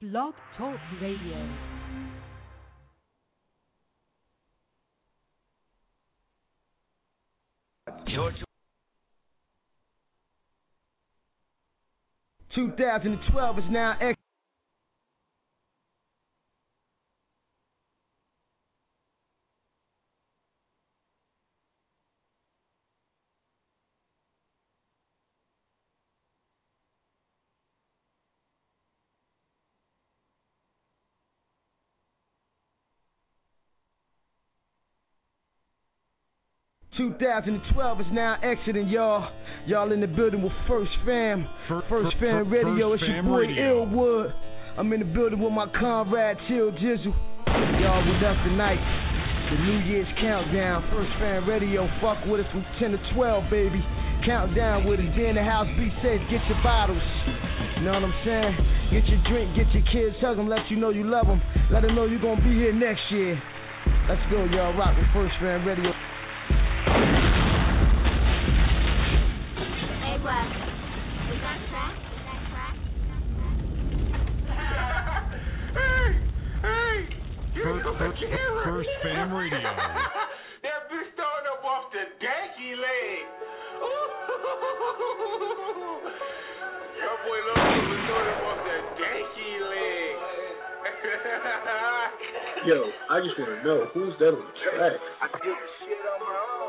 Blog Talk Radio. George. 2012 is now X. 2012 is now exiting, y'all. Y'all in the building with First Fam. First Fam Radio. It's your boy Illwood. I'm in the building with my comrade Chill Jizzle. Y'all with us tonight. The New Year's countdown. First Fam Radio. Fuck with us from 10 to 12, baby. Countdown with us. Be in the house. Be safe. Get your bottles. You know what I'm saying? Get your drink. Get your kids. Hug them. Let you know you love them. Let them know you're going to be here next year. Let's go, y'all. Rock with First Fam Radio. First Fam Radio. That bitch throwing up off the danky leg. Your boy Logan was throwing up off the danky leg. Yo, I just want to know who's that on the track. I did the shit on my own.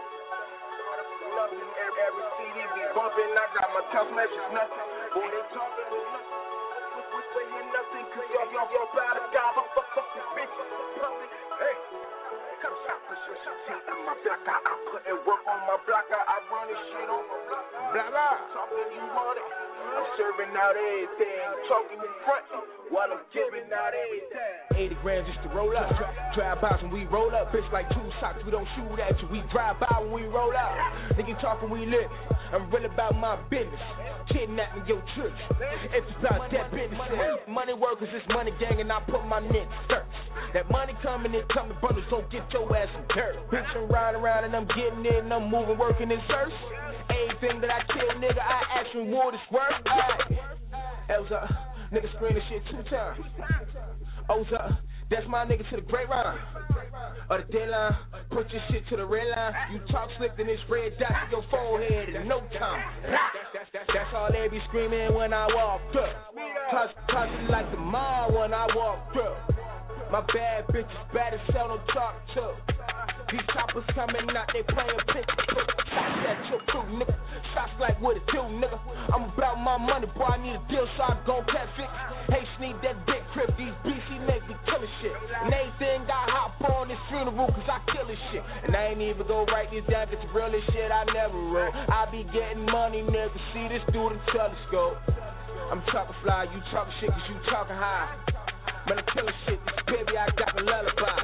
Every CD be bumping. I got my tough matches, nothing. Boy, they talking nothing, cause y'all about to die. Fuck this bitch. Hey, come shop for sure. In my block, I put in work on my block. I run this shit on my block. Blah, blah. Talking you want it. I'm serving out everything. Talking in front while I'm giving out everything. 80 grand just to roll up. Drive by when we roll up. Bitch like two socks. We don't shoot at you. We drive by when we roll out. Nigga talking, we live. I'm real about my business. Kidnapping your tricks. It's about that business. Money workers, it's money gang, and I put my niggas first. That money coming in, coming brothers, don't get your ass in dirt. Bitch, I'm riding around and I'm getting in, I'm moving, working in search. Anything that I kill, nigga, I ask reward is worth. Elza, nigga screaming shit 2 times. Oza, that's my nigga to the grapevine. Or the deadline, put your shit to the red line. You talk slick, then it's red dot to your forehead in no time. That's all they be screaming when I walk up. Cause it like the mall when I walk up. My bad bitches bad as hell, don't talk to. These choppers coming out, they playing picture. Shots at your crew, nigga. Shots like what it do, nigga. I'm about my money, boy, I need a deal, so I gon' catch fix. Hey, sneak that big crib, these BC niggas be killing shit. And everything got hop on this funeral, cause I kill this shit. And I ain't even go write this down, cause the realest shit I never wrote. I be getting money, nigga, see this through the telescope. I'm talking fly, you talking shit, cause you talking high. Man, I'm killing shit, baby, I got the lullaby.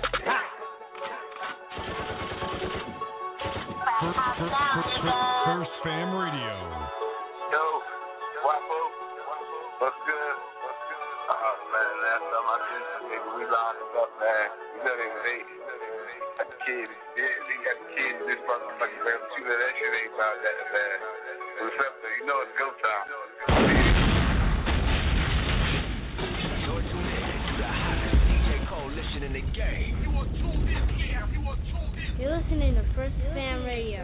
First Fam Radio. Yo, Wapo, what's good? Oh man, last time I seen some nigga, we lined up, man. You know they was 8. Got the kids, they got the kids, this motherfucker, man. You know that shit ain't about that, man. What's up, though? You know it's go time. In the game. You're listening to First Fam Radio.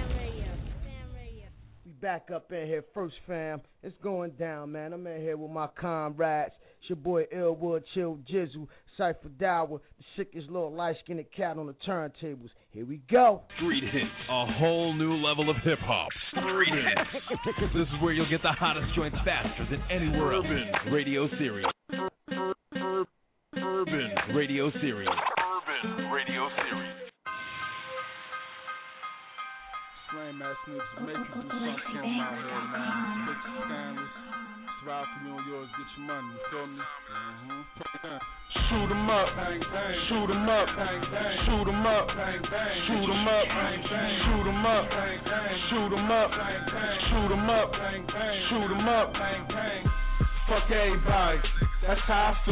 We back up in here, First Fam. It's going down, man. I'm in here with my comrades. It's your boy Illwood, Chill Jizzle, Cypher Dower, the sickest little light-skinned cat on the turntables. Here we go. Street Hits, a whole new level of hip-hop. Street Hits. This is where you'll get the hottest joints faster than anywhere else. Radio Series. Urban Radio Series. Urban Radio Series. Slam ass niggas, make you do something out here, man. Make you scandalous. Survive for you and yours, get your money, you feel me? Shoot 'em up, bang bang. Shoot 'em up, bang bang. Shoot 'em up, bang bang. Shoot 'em up, bang bang. Shoot 'em up, bang bang. Shoot 'em up, bang bang. Shoot 'em up, bang bang. Shoot 'em up, bang bang. Fuck everybody, that's how I feel.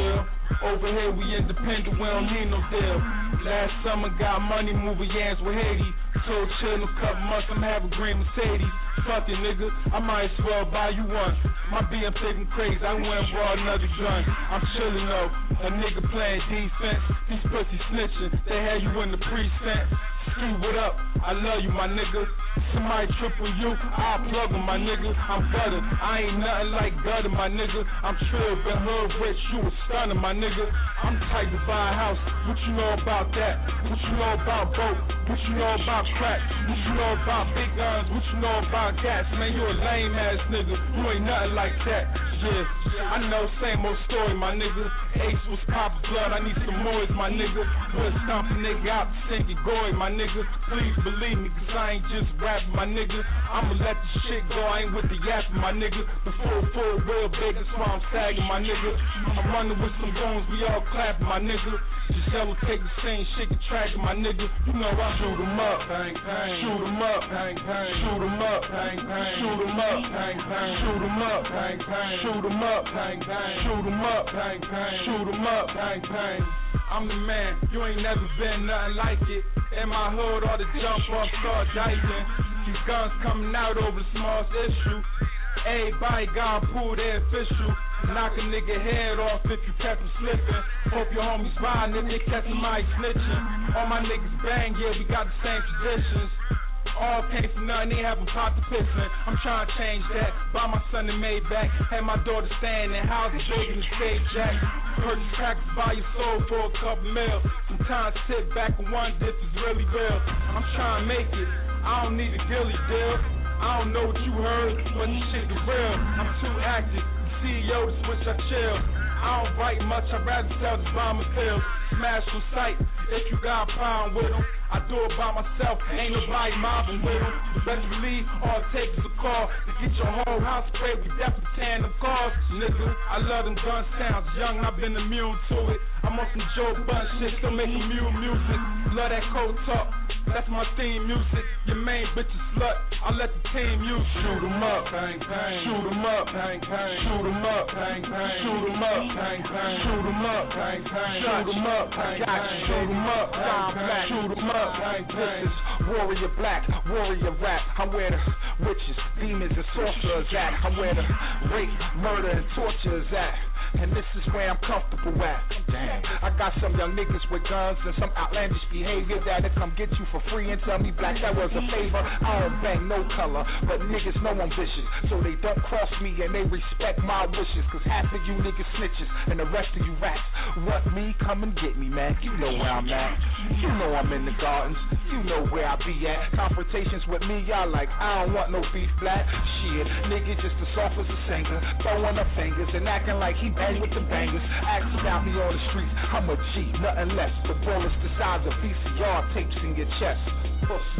Over here we independent, we don't need no deal. Last summer got money moving yams with Haiti. Told chill in a couple months, I'm having green Mercedes. Fuck it, nigga, I might as well buy you one. My BM taking crazy, I went and brought another gun. I'm chillin' though, a nigga playing defense. These pussy snitching, they had you in the precinct. Ski, what up? I love you, my nigga. Somebody tripping you, I'll plug him, my nigga. I'm butter, I ain't nothing like gutter, my nigga. I'm trill, been hood rich, you a stunner, my nigga. I'm tight to buy a house, what you know about that? What you know about boat? What you know about crack? What you know about big guns? What you know about gas? Man, you a lame ass nigga, you ain't nothing like that. Yeah, I know, same old story, my nigga. Ace was pop blood, I need some more, my nigga. Would stomp a nigga out, sink it, goy, my nigga. Please believe me, cause I ain't just rapping, my nigga. I'ma let the shit go, I ain't with the yapping, my nigga. The full real big, that's why I'm sagging, my nigga. I'm running with some goons, we all clapping, my nigga. Giselle will take the same shit, get tracking, my nigga. You know I shoot 'em up, bang, bang. Shoot 'em up, bang, bang. Shoot 'em up, bang, bang. Shoot 'em up, bang, bang. Shoot 'em up, bang, bang. Shoot 'em up, bang, bang. Shoot 'em up, bang, bang. Shoot 'em up, bang, bang. I'm the man, you ain't never been nothing like it. In my hood, all the jump off start diving. These guns coming out over the smallest issue. Everybody gotta pull their official. Knock a nigga head off if you catch him slipping. Hope your homies riding if they catch somebody snitching. All my niggas bang, yeah, we got the same traditions. All came from nothing, they haven't popped the piston. I'm trying to change that. Buy my son a Maybach. Had my daughter staying in houses big in the stage jack. Purchase practice, buy your soul for a couple mil. Sometimes sit back and wonder if it's really real. I'm trying to make it. I don't need a gilly deal. I don't know what you heard, but this shit is real. I'm too active. CEO to switch, I chill. I don't write much, I'd rather sell the bomb and pills. Smash from sight, if you got a problem with them. I do it by myself, ain't nobody mobbing with them. Best believe all it takes is a call to get your whole house sprayed. We definitely tearing them cars, nigga. I love them gun sounds, young, I've been immune to it. I'm on some Joe Budden shit, still making music. Love that cold talk, that's my theme music. Your main bitch is slut, I let the team use it. Shoot 'em up, bang, bang. Shoot 'em up, bang, bang. Shoot 'em up, bang, bang. Shoot 'em up, bang, bang. Shoot 'em up, bang, bang. Shoot 'em up, bang, bang. Shoot 'em up, bang, bang. Shoot 'em up, bang, bang. This is warrior black, warrior rap. I'm where the witches, demons, and sorcerers at. I'm where the rape, murder, and torture is at. And this is where I'm comfortable at. Damn, I got some young niggas with guns and some outlandish behavior that'll come get you for free and tell me black that was a favor. I don't bang no color, but niggas know I'm vicious, so they don't cross me and they respect my wishes. Cause half of you niggas snitches and the rest of you rats want me, come and get me, man. You know where I'm at. You know I'm in the gardens. You know where I be at. Confrontations with me, y'all like, I don't want no beef black. Shit, nigga just as soft as a singer, throwing up fingers and acting like he bang with the bangers. Ask about me on the streets, I'm a G, nothing less. The bullets the size of VCR tapes in your chest. Pussy.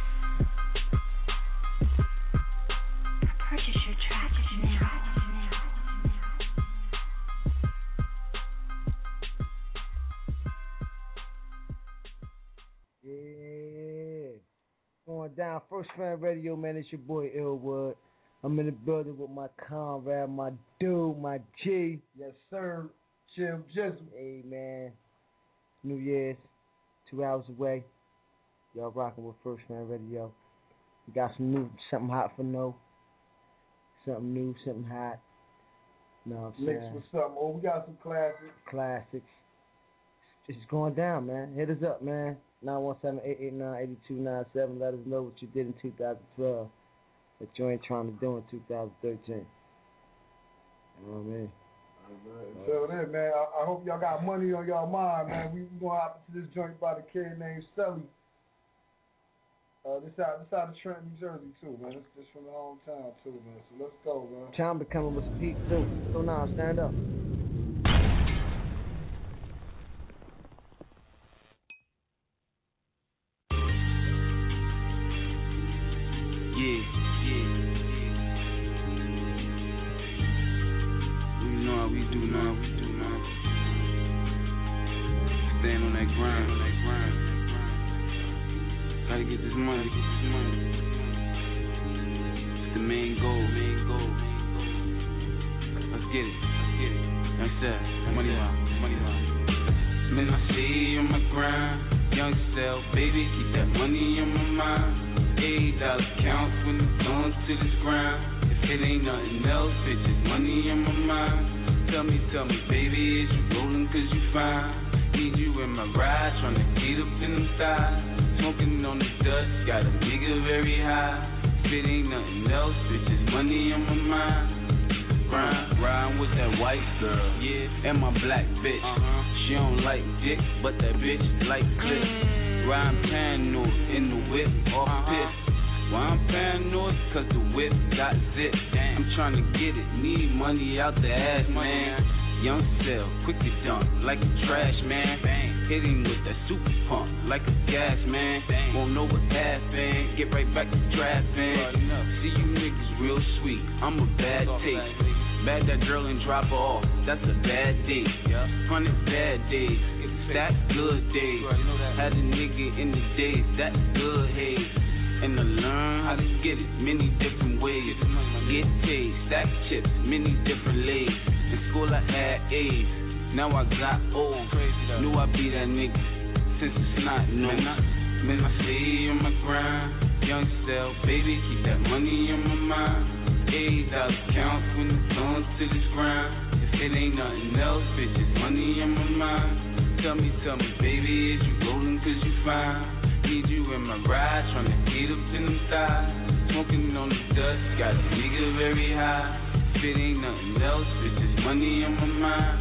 Purchase your tracks now. Yeah. Going down, First Fan Radio, man. It's your boy Illwood. I'm in the building with my comrade, my dude, my G. Yes, sir. Chill, Jizzle. Hey, man. New Year's, 2 hours away. Y'all rocking with First Fan Radio. We got some new, something hot for no. Something new, something hot. You know what I'm saying? Mixed with something. Oh, we got some classics. Classics. It's going down, man. Hit us up, man. 917-889-8297. Let us know what you did in 2012 that you ain't trying to do in 2013. You know what I mean? So then, man, I hope y'all got money on y'all mind, man. We gonna hop into this joint by the kid named Sully. This out of Trenton, New Jersey, too, man. It's just from the hometown, too, man. So let's go, man. Time to come with some heat, too. So now, stand up. Stand on that grind, Gotta get this money, It's the main goal, Let's get it, Like that, money Man, I stay on my grind. Young self, baby, keep that money on my mind. $8 counts when it's going to this grind. If it ain't nothing else, bitch, it's money on my mind. Tell me, baby, is you rolling cause you fine? Need you in my ride, tryna get up in them thighs. Smoking on the dust, got a nigga very high. If it ain't nothing else, bitch, it's money on my mind. Riding with that white girl, yeah, and my black bitch. She don't like dick, but that bitch like clip. Riding paranoid in the whip, off piss. Why I'm paranoid? Cause the whip got zip. I'm tryna get it, need money out the ass, man. Young cell, quick to dump, like a trash man. Hitting with that super pump, like a gas man. Won't know what happened, get right back to trapping. See you niggas real sweet, I'm a bad taste. Bag that girl and drop her off, that's a bad day. 100 bad days, that's good days. Had a nigga in the days, that's good haze. And I learn how to get it many different ways. Get paid, stack chips, many different lays. In school I had A's, now I got O's. Knew I'd be that nigga since it's not no. Man, I stay on my grind. Young self, baby, keep that money on my mind. $8 counts when it's going to this grind. If it ain't nothing else, bitch, it's money on my mind. Tell me, baby, is you rolling cause you fine? Need you in my ride, tryna get up in them thighs. Smoking on the dust, got a nigga very high. If it ain't nothing else, bitch, it's money on my mind.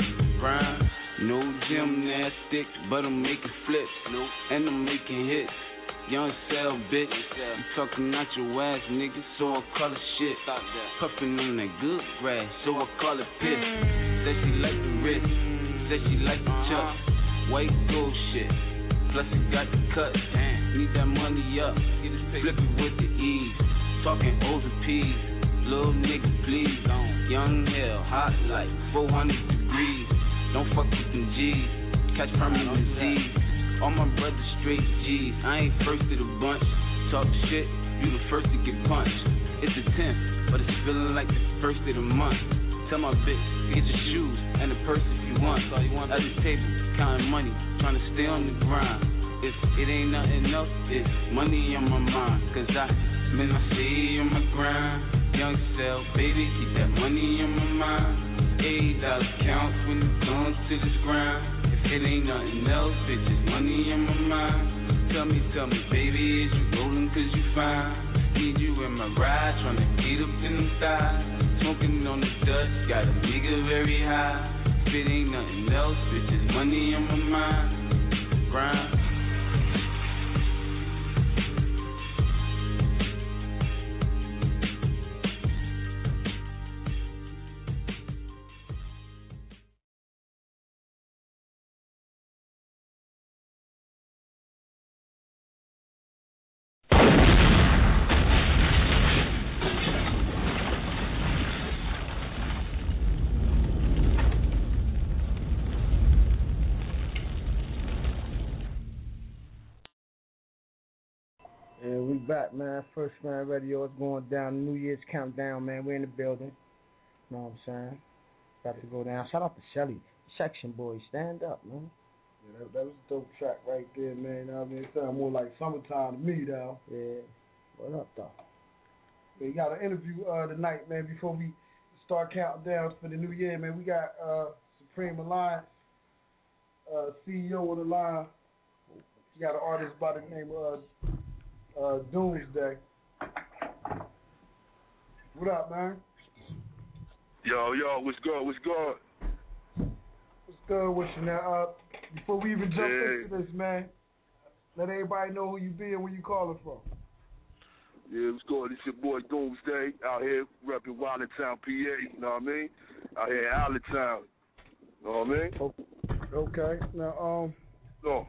Grind, no gymnastic, but I'm making flips, and I'm making hits. Young cell, bitch, you talking out your ass, nigga, so I call it shit. Puffin' on that good grass, so I call it piss. Said she like the wrist, said she like the chuck. White gold shit, plus it got the cuts. Need that money up, flip it with the ease. Talking O's and P's, little nigga please. Young hell, hot like 400 degrees. Don't fuck with them G's, catch permanent disease. All my brothers straight G's, I ain't first of the bunch. Talk shit, you the first to get punched. It's the 10th, but it's feeling like the first of the month. Tell my bitch, get your shoes and a purse if you want. At the table, counting money, trying to stay on the grind. If it ain't nothing else, it's money on my mind. Cause I stay on my grind. Young cell, baby, keep that money on my mind. $8 counts when it's going to this grind. If it ain't nothing else, bitch, it's money on my mind. Tell me, baby, is you rolling cause you fine? Need you in my ride, tryna get up in them thighs. Smoking on the dust, got a nigga very high. If it ain't nothing else, bitch, it's money on my mind. Grind. Yeah, we back, man. First Man Radio is going down. New Year's countdown, man. We're in the building. You know what I'm saying? About to go down. Shout out to Shelly. Section Boys, stand up, man. Yeah, that was a dope track right there, man. You know what I mean? It sounded more like summertime to me, though. Yeah. What up, though? We got an interview tonight, man, before we start counting down for the new year, man. We got Supreme Alliance CEO on the line. We got an artist by the name of Doomsday. What up, man? Yo, what's good? What's good with you now? Before we even jump into this, man, let everybody know who you be and where you calling from. Yeah, what's good? It's your boy Doomsday out here repping Wildtown, PA. You know what I mean? Out here in Allentown. You know what I mean? Okay. Now, No.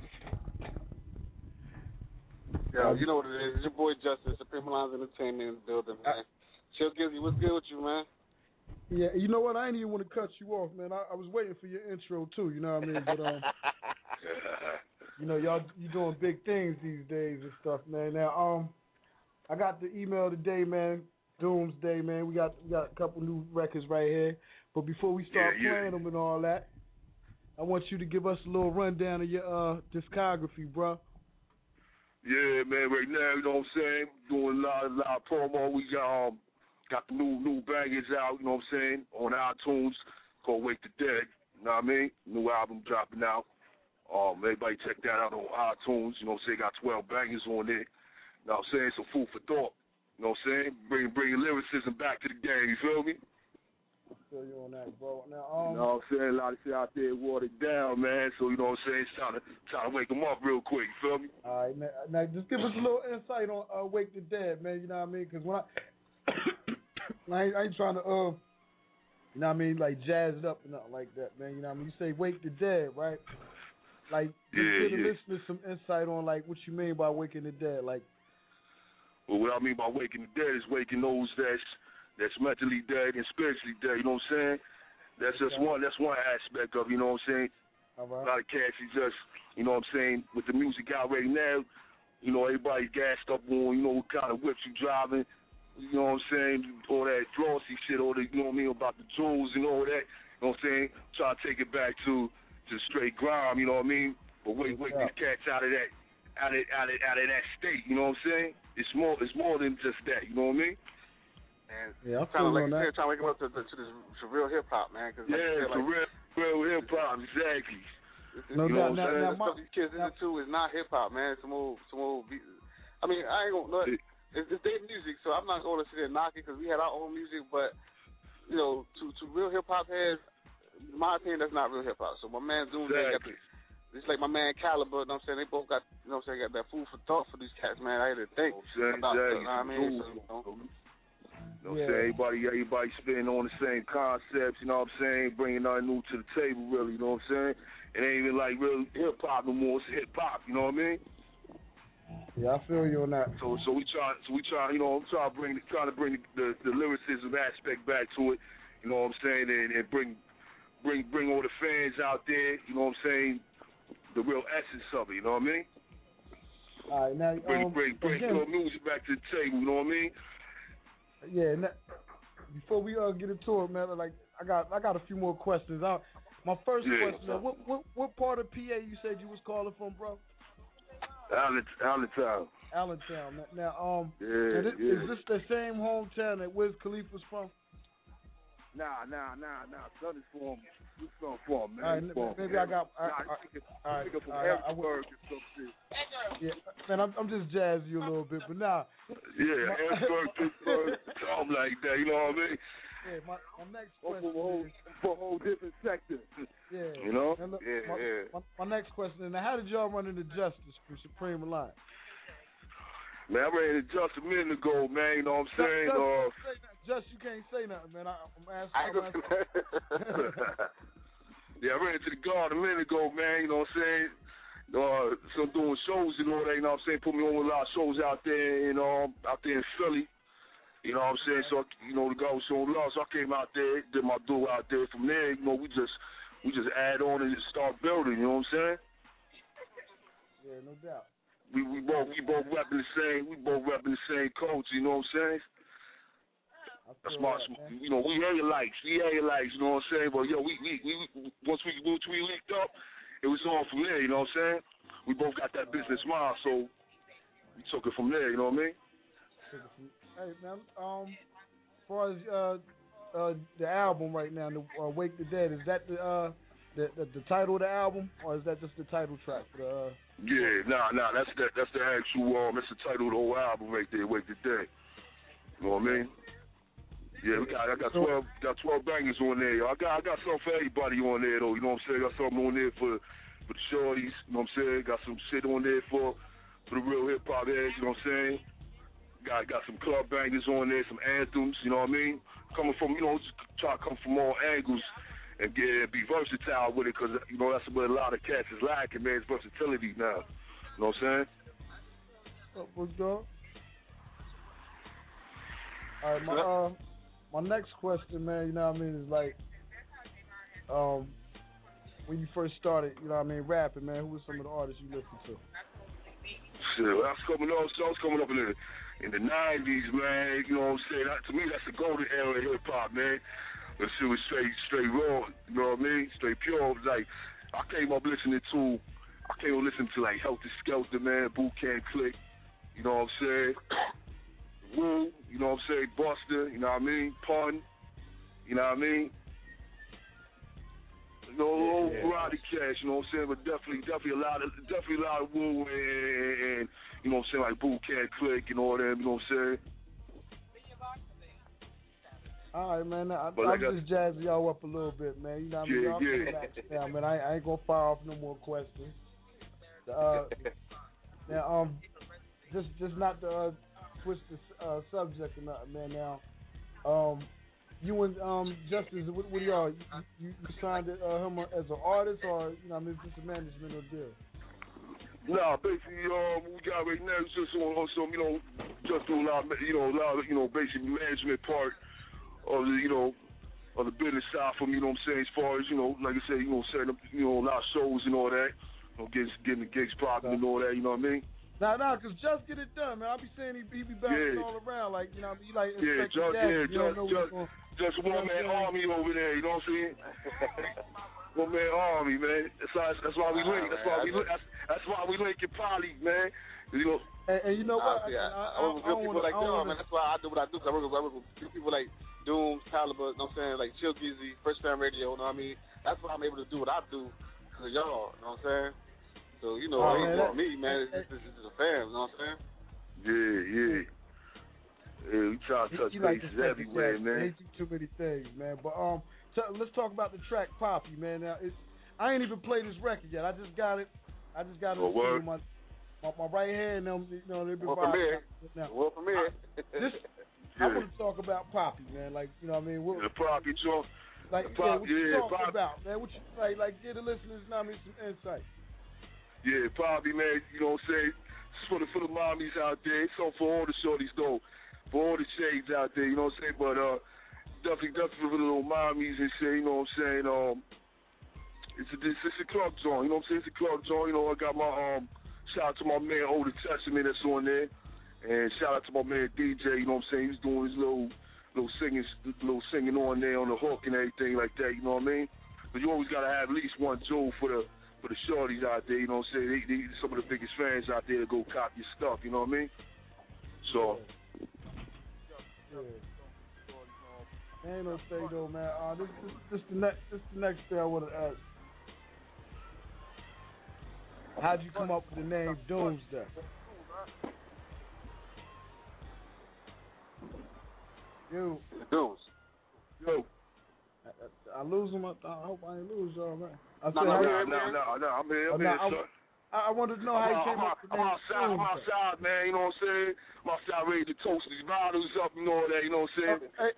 Yeah, you know what it is. It's your boy Justice, Supreme Alliance Entertainment in the building, man. Chill Gizzy, what's good with you, man? Yeah, you know what? I ain't even want to cut you off, man. I was waiting for your intro too. You know what I mean? But you know, you doing big things these days and stuff, man. Now, I got the email today, man. Doomsday, man. We got a couple new records right here. But before we start playing them and all that, I want you to give us a little rundown of your discography, bro. Yeah, man. Right now, you know what I'm saying? Doing a lot of promo. We got the new bangers out. You know what I'm saying? On iTunes called Wake the Dead. You know what I mean? New album dropping out. Everybody check that out on iTunes. You know what I'm saying? Got 12 bangers on there. You know what I'm saying? Some food for thought. You know what I'm saying? Bringing lyricism back to the game. You feel me? I feel you on that, bro. Now, you know what I'm saying? A lot of shit out there watered down, man. So, you know what I'm saying? It's time to wake them up real quick. You feel me? All right, now just give us a little insight on Wake the Dead, man. You know what I mean? Because when I ain't trying to, you know what I mean, like jazz it up and nothing like that, man. You know what I mean? You say Wake the Dead, right? Like, give the listeners some insight on, like, what you mean by waking the dead. Like, well, what I mean by waking the dead is waking those that's mentally dead and spiritually dead. You know what I'm saying? That's just one aspect of, you know what I'm saying? All right. A lot of cats is just, you know what I'm saying, with the music out right now, you know, everybody's gassed up on, you know, what kind of whips you driving, you know what I'm saying, all that flossy shit, all the, you know what I mean, about the jewels and all that, you know what I'm saying? Try to take it back to straight grime, you know what I mean? But wake these cats out of that state, you know what I'm saying? It's more than just that, you know what I mean? And yeah, I'm trying to that. wake them up to this real hip hop, man. Cause real hip hop, exactly. No doubt. Now, stuff these kids into is not hip hop, man. Some old beat. I mean, I ain't gonna. It's their music, so I'm not going to sit there and knock it because we had our own music. But you know, to real hip hop heads, in my opinion, that's not real hip hop. So my man Doomsday got it's like my man Caliber, you know what I'm saying? They both got, you know what I'm saying, got that food for thought for these cats, man. I had to think about that, you know what I mean? So, you know what I'm saying? Everybody spitting on the same concepts, you know what I'm saying? Bringing nothing new to the table, really, you know what I'm saying? It ain't even like real hip-hop no more. It's hip-hop, you know what I mean? Yeah, I feel you on that. So we try, you know, trying to bring the lyricism aspect back to it, you know what I'm saying, and bring all the fans out there, you know what I'm saying, the real essence of it, you know what I mean? All right, now bring your music back to the table, you know what I mean? Yeah. Now, before we get into it, man, like I got a few more questions. My first question: what part of PA you said you was calling from, bro? Allentown. Allentown. Now, is this the same hometown that Wiz Khalifa's from? Nah. Son is from. Who's from, man? All right, maybe I got. All right. From Harrisburg and some shit. Yeah, man, I'm just jazzing you a little bit, but nah. Yeah, Harrisburg, Pittsburgh, something like that. You know what I mean? Yeah, my next question for a whole different sector. Yeah. You know? My next question is, now, how did y'all run into Justice from Supreme Alliance? Man, I ran into Justice a minute ago, man. You know what I'm saying? Just you can't say nothing, man. I'm asking. Yeah, I ran into the guard a minute ago, man. You know what I'm saying? So I'm doing shows and all that. You know what I'm saying? Put me on a lot of shows out there, you know, out there in Philly. You know what I'm saying? So, you know, the guy was showing love, so I came out there, did my duel out there. From there, you know, we just add on and just start building. You know what I'm saying? Yeah, no doubt. We both repping the same coach. You know what I'm saying? That's my, you know, we hear your likes, you know what I'm saying? But yo, we once we linked up, it was on from there. You know what I'm saying? We both got that business mind, so we took it from there. You know what I mean? Hey man, as far as the album right now, Wake the Dead, is that the title of the album, or is that just the title track? Yeah, nah, that's the actual that's the title of the whole album right there, Wake the Dead. You know what I mean? Yeah, I got 12 bangers on there. Yo. I got something for everybody on there though. You know what I'm saying? Got something on there for the shorties. You know what I'm saying? Got some shit on there for the real hip hop heads. You know what I'm saying? Got some club bangers on there, some anthems, you know what I mean? Coming from, you know, try to come from all angles and be versatile with it, because, you know, that's what a lot of cats is lacking, man, is versatility now. You know what I'm saying? What's up? All right, my next question, man, you know what I mean, is like, when you first started, you know what I mean, rapping, man, who were some of the artists you listened to? Shit, I was coming up in the 90s, man. You know what I'm saying? To me, that's the golden era of hip hop, man. The shit was straight raw. You know what I mean? Straight pure. Like I came up listening to like Helter Skelter, man, Boot Camp Click, you know what I'm saying? Woo, you know what I'm saying? Buster, you know what I mean? Pun, you know what I mean? You know, old Roddy Cash, you know what I'm saying? But definitely a lot of Woo and you know what I'm saying, like Boot Camp Click and all them, you know what I'm saying? All right, man. I'm just jazzing y'all up a little bit, man. You know what I mean? Yeah, man. I ain't gonna fire off no more questions. Now, just not to switch the subject or nothing, man. Now, you and Justice, what are y'all? You signed him as an artist, or you know, I mean, just a management or deal? Nah, basically, what we got right now is just on some, you know, just doing a lot of basic management part of the, you know, of the business side for me, you know what I'm saying, as far as, you know, like I said, you know, setting up, you know, a lot of shows and all that, you know, getting the gigs popping and all that, you know what I mean? Nah, because Just get it done, man. I be saying he be bouncing all around, like, you know, he like just one man army over there, you know what I'm saying? One man army, man. That's why we link. That's why we link in Poly, man. You know. And you know what? I work with real people like y'all, man. That's why I do what I do. Cause I work with people like Doom, Caliber, you know what I'm saying? Like Chill Gizzy, First Fam Radio, you know what I mean? That's why I'm able to do what I do because of y'all, you know what I'm saying? So, you know, it ain't for me, man. It's just a fam, you know what I'm saying? Yeah, we try to touch bases everywhere, man. Ain't too many things, man. But let's talk about the track Poppy, man. Now, I ain't even played this record yet. I just got it. In my right hand. You know, they've been now. Well, from here. I want to talk about Poppy, man. Like, you know what I mean? The Poppy joint. Like, what you talking about, man? What you like? Give the listeners, you know what I mean, some insight. Yeah, Poppy, man. You know what I'm saying? For the mommies out there. So for all the shorties, though. For all the shades out there, you know what I'm saying? But definitely for the little mommies and shit, you know what I'm saying? It's a club joint, you know what I'm saying? It's a club joint, you know. I got my shout out to my man Old Testament that's on there, and shout out to my man DJ, you know what I'm saying? He's doing his little singing on there on the hook and everything like that, you know what I mean? But you always gotta have at least one jewel for the shorties out there, you know what I'm saying? They some of the biggest fans out there to go cop your stuff, you know what I mean? So. Yeah. Ain't no say though, man. This the next thing I want to ask. How'd you come up with the name Doomsday? Yo. I lose him. I hope I ain't lose y'all, man. No, I'm here, son. I wanted to know how you came up with the name. I'm outside, man, you know what I'm saying? I'm outside ready to toast these bottles up and all that, you know what I'm saying?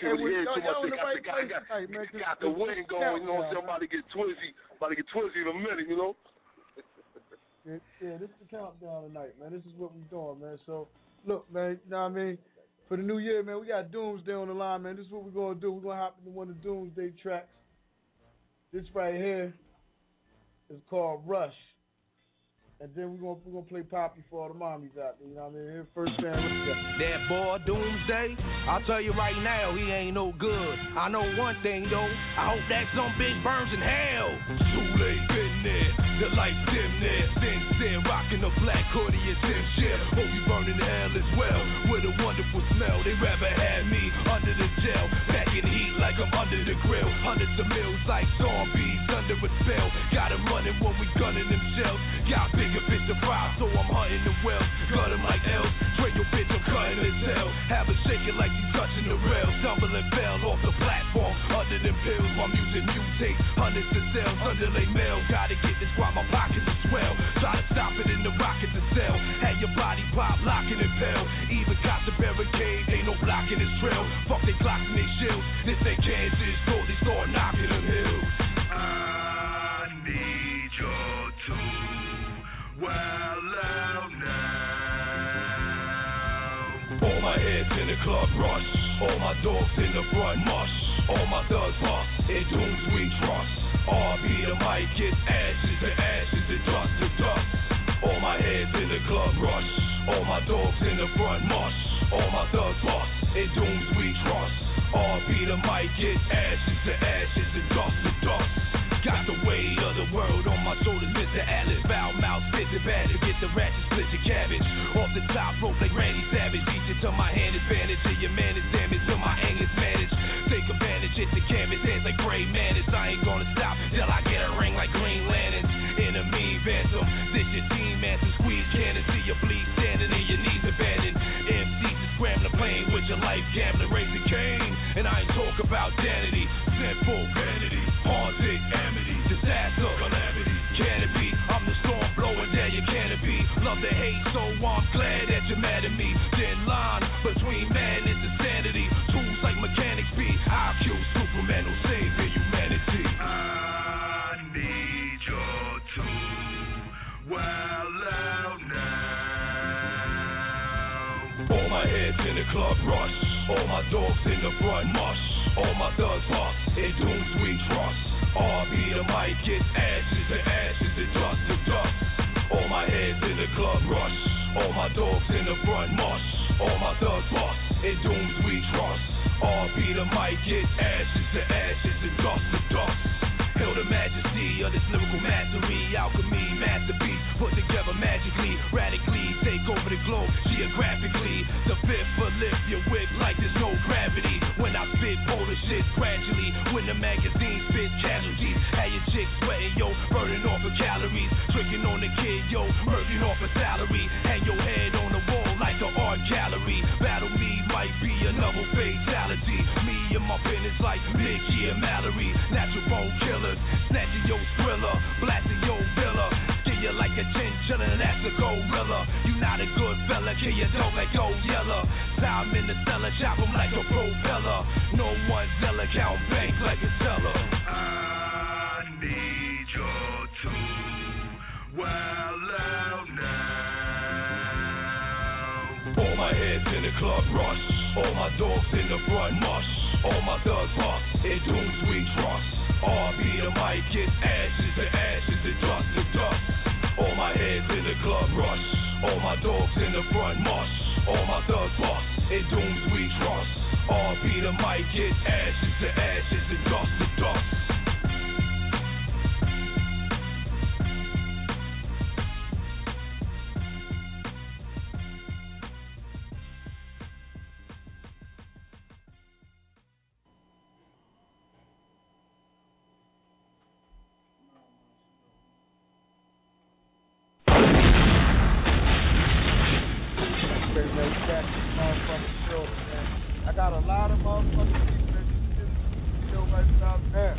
Got the wind going, you know what I'm saying? I'm about to get twizzy in a minute, you know? Yeah, this is the countdown tonight, man. This is what we're doing, man. So, look, man, you know what I mean? For the new year, man, we got Doomsday on the line, man. This is what we're going to do. We're going to hop into one of the Doomsday tracks. This right here is called Rush. And then we're gonna play Poppy for all the mommies out there, you know what I mean? Here first fan. That boy Doomsday, I'll tell you right now, he ain't no good. I know one thing though, I hope that some bitch burns in hell. Too late, been there, the lights dim there. Sin, rocking a black hoodie and Sim shit. Hope you burning in hell as well, with a wonderful smell. They rather have me under the gel, packing heat like I'm under the grill. Hundreds of mils like zombies under a spell. Got them running when we gunning them shells. Got bigger fish to fry, so I'm hunting the wells. Gun them like elves, train your bitch, I'm cutting his tail. Have her shaking like she's touching the rails. Stumbling fell off the platform, under them pills. My music mutate, hundreds of cells, under they mail. Gotta get this while my pockets are swell. Try to stop it in the rocket to sell. Had your body pop, locking and pale. Even got the barricade, ain't no blocking his trail. Fuck they clocks and they shields. This ain't Kansas, so they start knocking them hills. I need your tune well out now. All my heads in the club rush, all my dogs in the front mush, all my thugs bust, in dooms we trust. RB the mic gets ashes to ashes and dust to dust. All my heads in the club rush, all my dogs in the front mush, all my thugs bust, in dooms we trust. RB the mic gets ashes to ashes and dust to dust. Got the weight of the world on my shoulders, Mr. Atlas. Foul mouth, spit the bad to get the ratchet, split your cabbage. Off the top rope like Randy Savage. Reach it to my hand advantage, and your man is damaged till my aim is managed. Take advantage, hit the canvas, hands like Gray Manis. I ain't gonna stop till I get a ring like Green Lanterns. Enemy phantom, this your team answer. Squeeze cannon, see you bleed, standing and your knees abandoned. MCs is scrambling, playing with your life, gambling, raising Cain. And I ain't talk about vanity, sinful vanity, haunted amity, disaster, calamity, canopy. I'm the storm blowing down your canopy. Love to hate, so I'm glad that you're mad at me. Thin line between madness and sanity. Tools like mechanics be IQ, Superman will save your humanity. I need your tool. Well out now. All my heads in the club rush. All my dogs in the front mush. All my thugs bust. In dooms we trust. RB the mic, it's ashes to ashes and dust to dust. All my heads in the club rush. All my dogs in the front mush. All my thugs bust. In dooms we trust. RB the mic, it's ashes to ashes and dust to dust. Hail the majesty of this lyrical mastery. Alchemy, masterpiece, put together magically, radically, take over the globe geographically. The fifth will lift your wig like there's no gravity. When I spit polar shit gradually, when the magazine spit casualties, have your chick sweating, yo, burning off of calories, tricking on the kid, yo, murking off a salary. Hang your head on the wall like an art gallery. Battle me might be another fatality. Me and my pen is like Mickey and Mallory. Natural bone killers, snatching your thriller, blasting your villa. Skin you like a chinchilla, that's a gorilla. You not a good fella, kill your dog like old yellow. Time in the cellar, chop him like a propeller. No one zealot, count bank like a teller. I need your tool. Well out now. All my heads in the club rush. All my dogs in the front mush. All my thugs bust. In dooms we trust. RB the mic, it's ashes to ashes and dust to dust. All my heads in the club rush. All my dogs in the front mush. All my thugs bust. In dooms we trust. RB the mic, it's ashes to ashes and dust to dust. I got a lot of motherfuckers still right about that.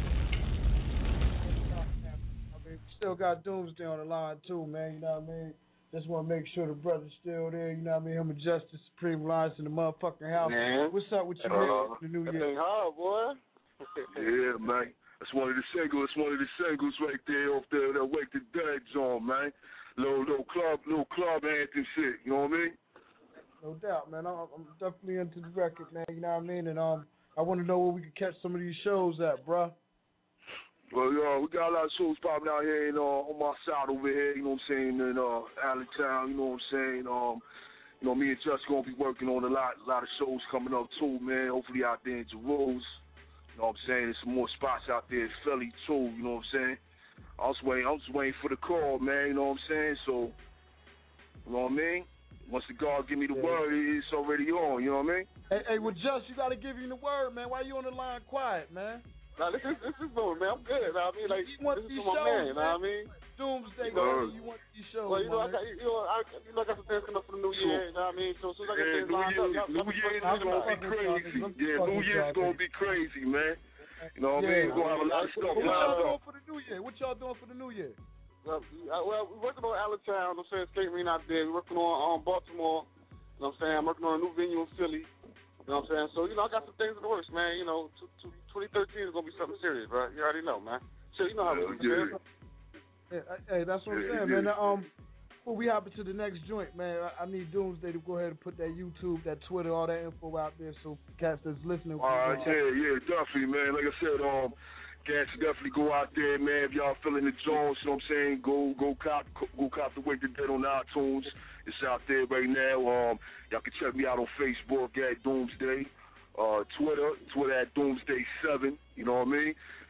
I mean, still got Doomsday on the line too, man. You know what I mean? Just want to make sure the brother's still there. You know what I mean? Him and Justice Supreme Lines in the motherfucking house. Man. What's up with you, man? The new year. Ain't hard, boy. Yeah, man. That's one of the singles. That's one of the singles right there off there. That Wake the Dead on, man. Little club anthem shit. You know what I mean? No doubt, man. I'm definitely into the record, man. You know what I mean? And I want to know where we can catch some of these shows at, bruh. Well, we got a lot of shows popping out here on my side over here. You know what I'm saying? In Allentown. You know what I'm saying? Me and Just gonna be working on a lot of shows coming up too, man. Hopefully out there in Jerusalem. You know what I'm saying? There's some more spots out there in Philly too. You know what I'm saying? I'm just waiting for the call, man. You know what I'm saying? So, you know what I mean? Once the God give me the word, it's already on. You know what I mean? Hey, well, Just, you got to give him the word, man. Why you on the line quiet, man? Nah, this is going, man. I'm good. You know what I mean? Like, you want this these is my shows, man. You know what I mean? Doomsday, man. You want these shows, well, I got, man. I got some things coming up for the new year. You know what I mean? So as soon as I get things lined up, New Year's is gonna be crazy. Yeah, New Year's gonna be crazy, man. You know what I mean? We're gonna have a lot of stuff lined up. What y'all doing for the new year? What y'all doing for the new year? Well, we're working on Allentown. I'm saying Skate Arena out there. We're working on Baltimore. You know what I'm saying? I'm working on a new venue in Philly. You know what I'm saying? So, I got some things in the works, man. 2013 is going to be something serious, bro. You already know, man. So, you know how it is, man. Hey, that's what I'm saying, man. Now, before we hop into the next joint, man, I need Doomsday to go ahead and put that YouTube, that Twitter, all that info out there so cats that's listening. Yeah, definitely, man. Like I said, cats definitely go out there, man. If y'all feeling the Jones, you know what I'm saying? Go cop the Wake the Dead on iTunes. It's out there right now. Y'all can check me out on Facebook at Doomsday. Twitter at Doomsday7. You know what I mean?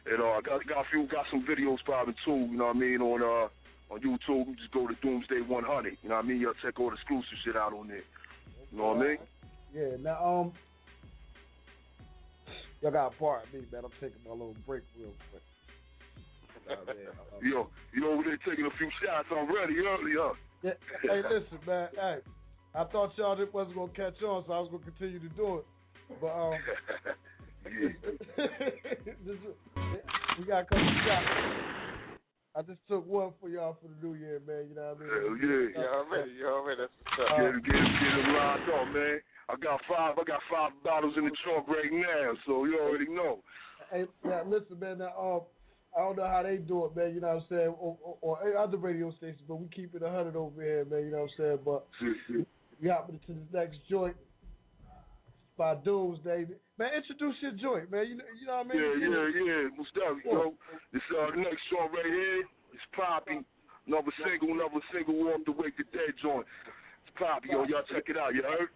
And I got some videos popping too, you know what I mean, on YouTube. You just go to Doomsday 100, you know what I mean? Y'all check all the exclusive shit out on there. You know what I mean? Yeah, now, y'all got a part of me, man. I'm taking my little break real quick. Yo, you over there taking a few shots already earlier. Yeah. Hey, listen, man. Hey, I thought y'all wasn't going to catch on, so I was going to continue to do it. But, we got a couple shots. I just took one for y'all for the new year, man. You know what I mean? Hell yeah. You already. That's what's up. Get it lined up, man. I got five bottles in the trunk right now, so you already know. Hey, now listen, man. Now, I don't know how they do it, man. You know what I'm saying? Or other radio stations, but we keep it 100 over here, man. You know what I'm saying? But we hopping into this next joint by Doomsday. Man, introduce your joint, man. You know what I mean? Yeah. What's up, yo? This next joint right here is Poppy. Another single off the Wake the Dead joint. It's Poppy, yo. Y'all check it out. You heard?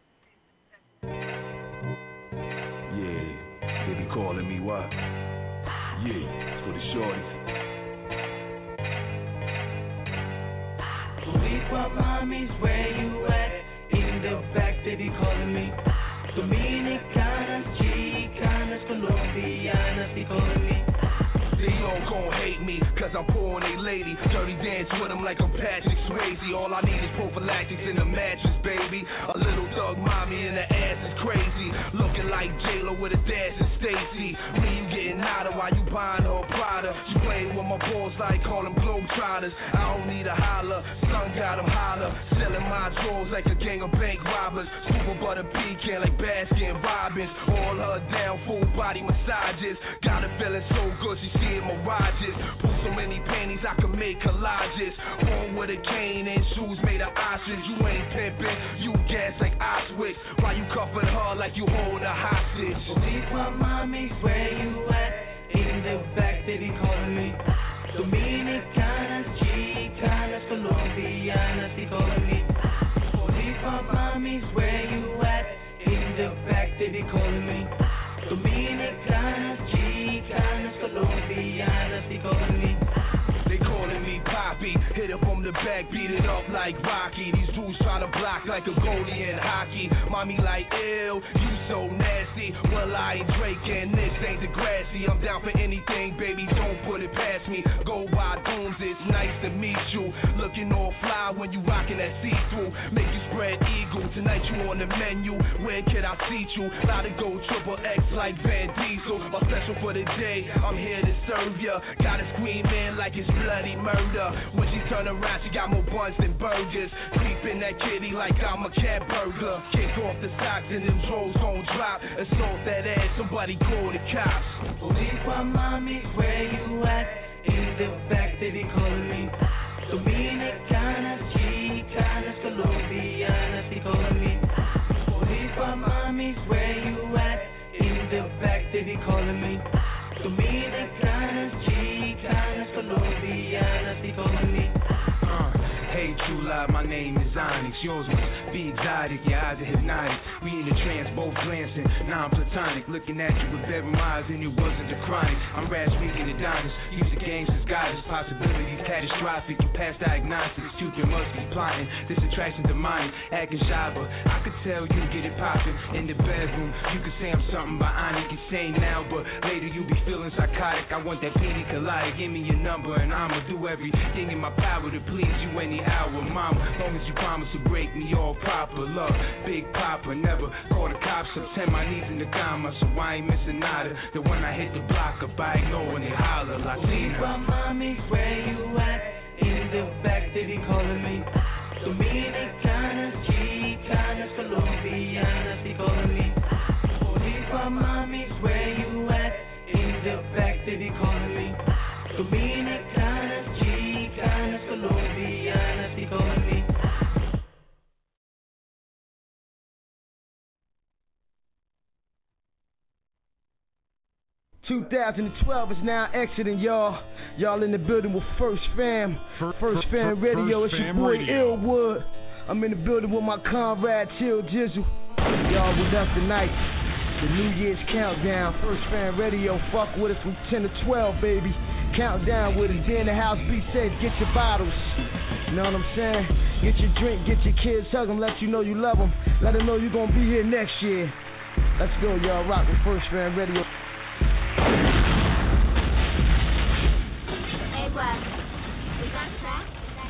Yeah, they be calling me what? Yeah, for the shorties. Police want mommies, where you at? In the back, they be calling me. Dominicanas, Chicanas, Colombianas, they calling me. They all gon' hate me, cause I'm pouring a lady. Dirty dance with them like I'm Patrick Swayze. All I need is prophylactics in the mattress, baby. A little thug mommy and the ass is crazy. Looking like J-Lo with a dash of Stacy. Me, you getting hotter while you buying her Prada. She playing with my balls like call them Globetrotters. I don't need a holler, son got them holler. Selling my drawers like a gang of bank robbers. Super butter pecan like Baskin Robbins. All her down, full body massages. Got her feeling so good, she seeing mirages. Put so many panties I can make collages. Born with a cane and shoes made of ostrich. You ain't pimping, you gas like Auschwitz. Why you cuffing her like you hold a hostage? Police want mommies, where you at? In the back, they be calling me. Dominicanas, Chicanas, Colombianas, they calling me. Police want mommies, where you at? In the back, they be calling me. Dominicanas, Chicanas, Colombianas, they calling me. They calling me Poppy. Hit it from the back, beat it up like Rocky. These dudes try to block like a goalie in hockey. Mommy like, ew, you so nasty. Well, I ain't Drake and this ain't Degrassi. I'm down for anything, baby, don't put it past me. Go by Dooms, it's nice to meet you. Looking all fly when you rockin' that see-through. Make you spread eagle, tonight you on the menu. Where can I seat you? Lot to go triple X like Van Diesel. My special for the day, I'm here to serve ya. Gotta scream in like it's bloody murder. When she turn around, she got more buns than burgers. Creepin' that kitty like I'm a cat burger. Kick off the socks and them drawers gon' drop. Assault that ass, somebody call the cops. Police want mommies, where you at? In the back, they be calling me. Dominicanas, Chicanas, Colombianas, they calling me. Police want mommies, where you at? In the back, they be calling me. Dominicanas, Chicanas, Colombianas, they calling me. Hey, true love, my name is Onyx. Yours must be exotic, your eyes are hypnotic. We in the trance, both glancing, non-platonic. Looking at you with better eyes and it wasn't the chronic. I'm Rash Regan Adonis, use the gangsters, guidance. Possibilities catastrophic, you pass diagnostics. Cupid must be plotting, this attraction demonic. Acting shy, but I could tell you get it popping. In the bedroom, you could say I'm something bionic. You say now, but later you be feeling psychotic. I want that pina colada, give me your number and I'ma do everything in my power to please you any hour, mama. Long as you promise to break me all proper. Love, Big Papa, never call the cops up. 10 my knees in the gamma, so I ain't missing nada. The one I hit the block up, I ignore when they holler. Police want mommies, where you at? In the back, they be calling me. Dominicanas, Chicanas, Colombianas, they calling me. Police want mommies, where you at? In the back, they be calling me. Dominicanas, Chicanas, Colombianas, they calling me. 2012 is now exiting, y'all. Y'all in the building with First Fam. First Fam Radio. It's your boy Illwood. I'm in the building with my comrade Chill Jizzle. Y'all with us tonight. The New Year's countdown, First Fan Radio. Fuck with us from 10 to 12, baby. Countdown with us. Be in the house, be safe, get your bottles. You know what I'm saying? Get your drink, get your kids, hug them, let you know you love them. Let them know you're gonna be here next year. Let's go, y'all. Rock with First Fan Radio. Hey, Wes. Is that crack?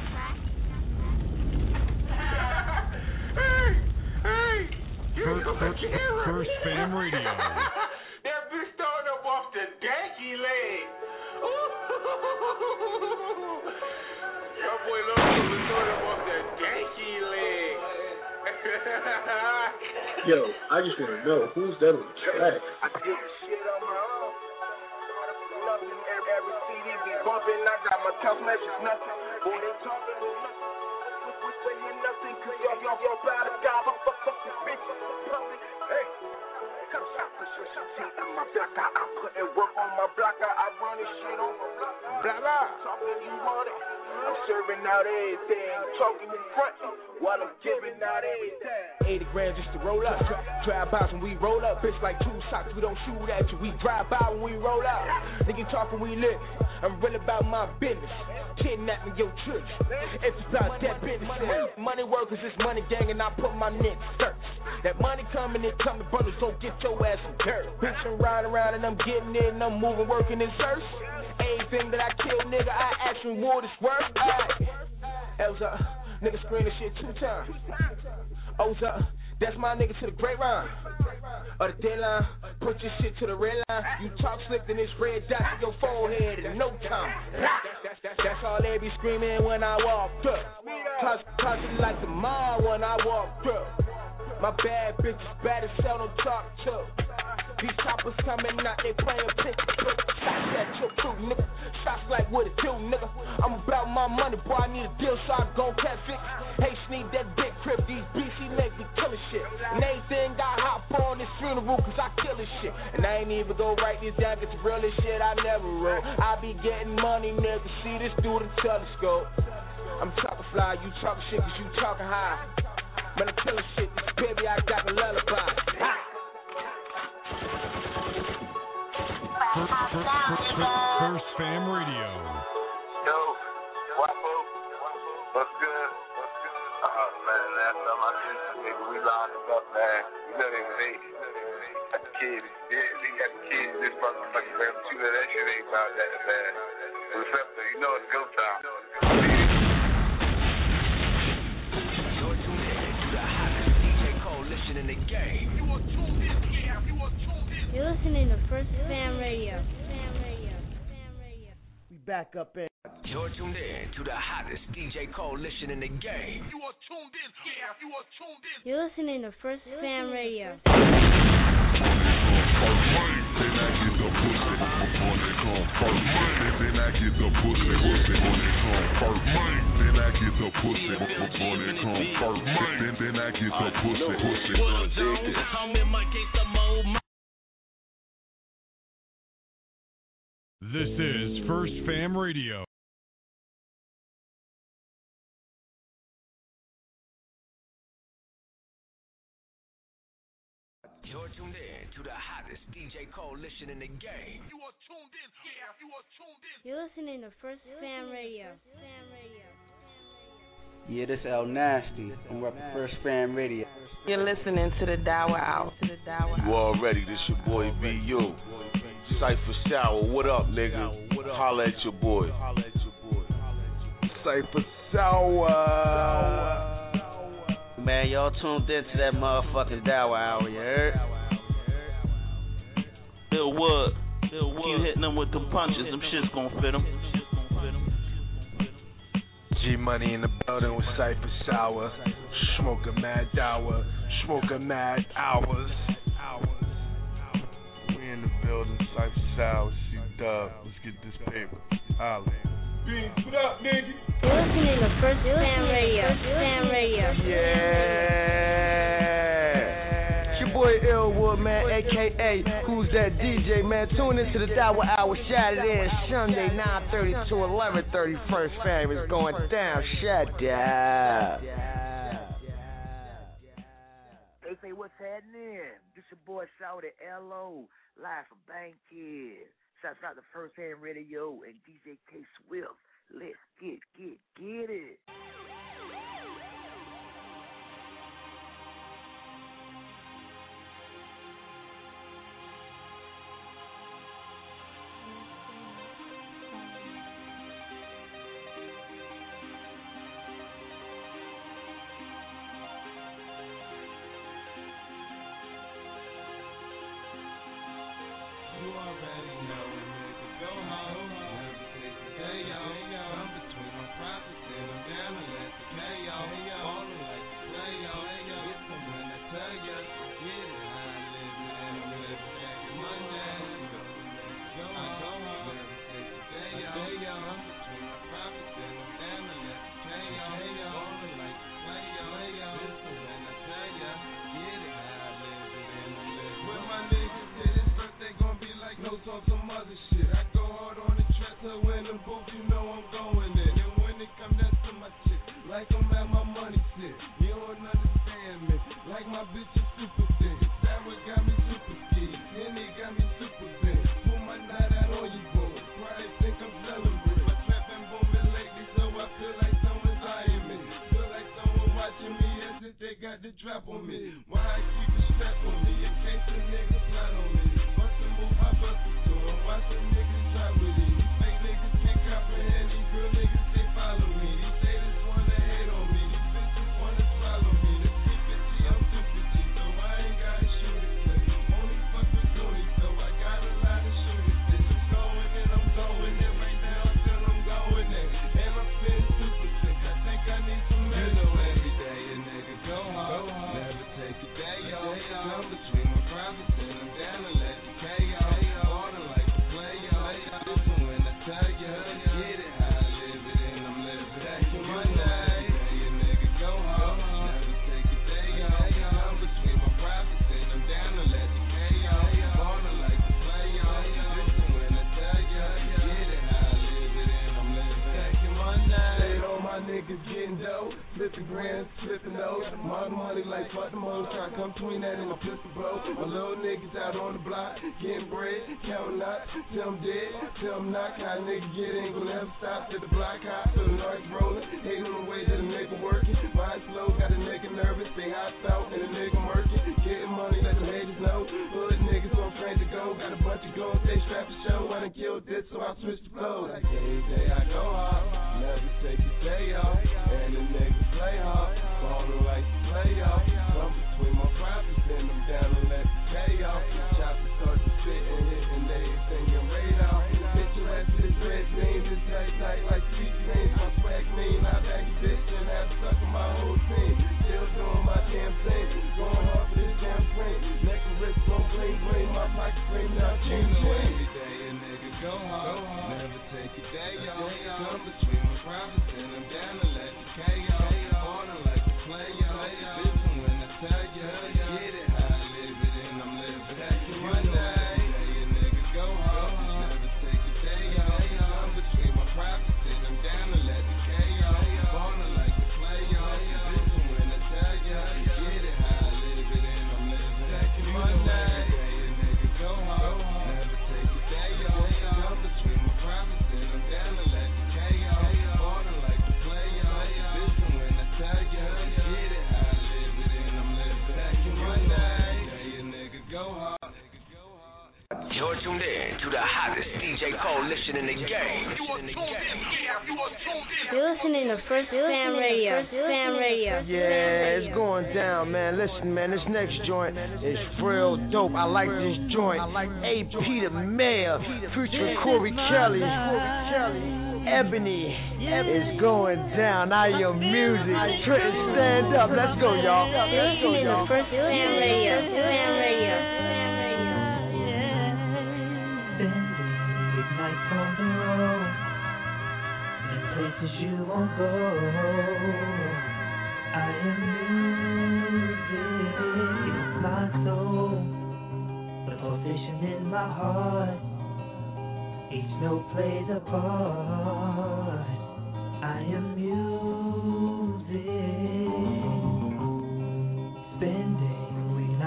First Fan Radio. That bitch throwing up off the danky leg. Your boy Logan was throwing up off the danky leg. Yo, I just want to know who's that on the track. I did the shit on my own. Every CD be bumping. I got my tough matches, nothing. Boy, they talking nothing. We saying nothing, cause y'all about to die. Fuck this bitch. Hey, come shop for shit. In my block, I put in work on my block. I run this shit on my block. Blah, blah. Talking, you want it. I'm serving out everything. Talking in front while I'm giving out everything. 80 grand just to roll up. Drive by when we roll up. Bitch like two socks, we don't shoot at you. We drive by when we roll out. Nigga talking, we lit. I'm real about my business. Kidnapping your church. It's about that business. Money workers, it's money gang, and I put my neck first. That money coming, it coming, brothers, don't get your ass in dirt. Bitch, I'm riding around and I'm getting it and I'm moving, working this verse. Anything that I kill, nigga, I ask reward is worth. Elza, nigga scream this shit 2 times. Oza, that's my nigga to the great rhyme. Or the deadline, put your shit to the red line. You talk slick, then it's red dot to your forehead in no time. That's all they be screaming when I walk up. Cause it like the mall when I walk up. My bad bitches bad as hell, don't talk to. These choppers coming out, they playing pinch. Shots at your crew, nigga. Shots like what it do, nigga. I'm about my money, boy. I need a deal, so I gon' catch it. Hey, sneak that big crib. These BC niggas be killing shit. And anything I hop on this funeral, cause I kill this shit. And I ain't even gon' write this down, cause the realest shit I never wrote. I be getting money, nigga. See this through the telescope. I'm talking fly, you talking shit, cause you talking high. Man, I'm killing shit, this baby, I got a lullaby. First Fam Radio. Yo, Wapo, what's good? Oh man, last time I seen you, nigga, we lined up, man. You know they was 8. Got the kids, he got the kids, this motherfucker, man. But you know that shit ain't about that, man. Receptor, you know it's go time. You're tuned in to the hottest DJ coalition in the game. You are tuned in, yeah, you are tuned in. You're listening to First Fan Radio. We back up in. You're tuned in to the hottest DJ coalition in the game. You are tuned in, yeah, you are tuned in. You're listening to First Fan Radio. This is First Fam Radio. You're tuned in to the hottest DJ coalition in the game. You are tuned in, yeah, you are tuned in. You're listening to First Fan Radio. Yeah, this El Nasty. I'm repping First Fan Radio. You're listening to the Dawa Hour. You already, this your boy VU. Cypher Sour, what up, nigga? Holla at your boy. Cypher Sour. Man, y'all tuned in to that motherfucking Dawa Hour, you heard? Bill Wood. Keep hitting them with them punches, them shit's gonna fit them. G-Money in the building with Cypher Sour. Smoking mad hour. Smoking mad hours. We in the building, Cypher Sour, C-Dub. Let's get this paper. Holla. Beans, what up, nigga? You're listening to First Fan Radio. Yeah. It's your boy Illwood, man, a.k.a. Who's That DJ, man. Tune into the Dawa Hour Saturday and Sunday, 9:30 to 11:30. First Fam is going down. Shut up. They say what's happening? This your boy Shouty L.O. live from Bankhead. Shouts out to First Hand Radio and DJ K Swift. Let's get it. Man, this next joint is real dope. I like this joint. AP the Mayor, featuring Corey Kelly. Ebony is going down. I your music. Trenton, stand up. Let's go, y'all. Let's go, y'all. First Fan Radio. Big nights on the road, and places you won't go. I am music in my soul, the pulsation in my heart. Each note plays a part. I am music, spending, we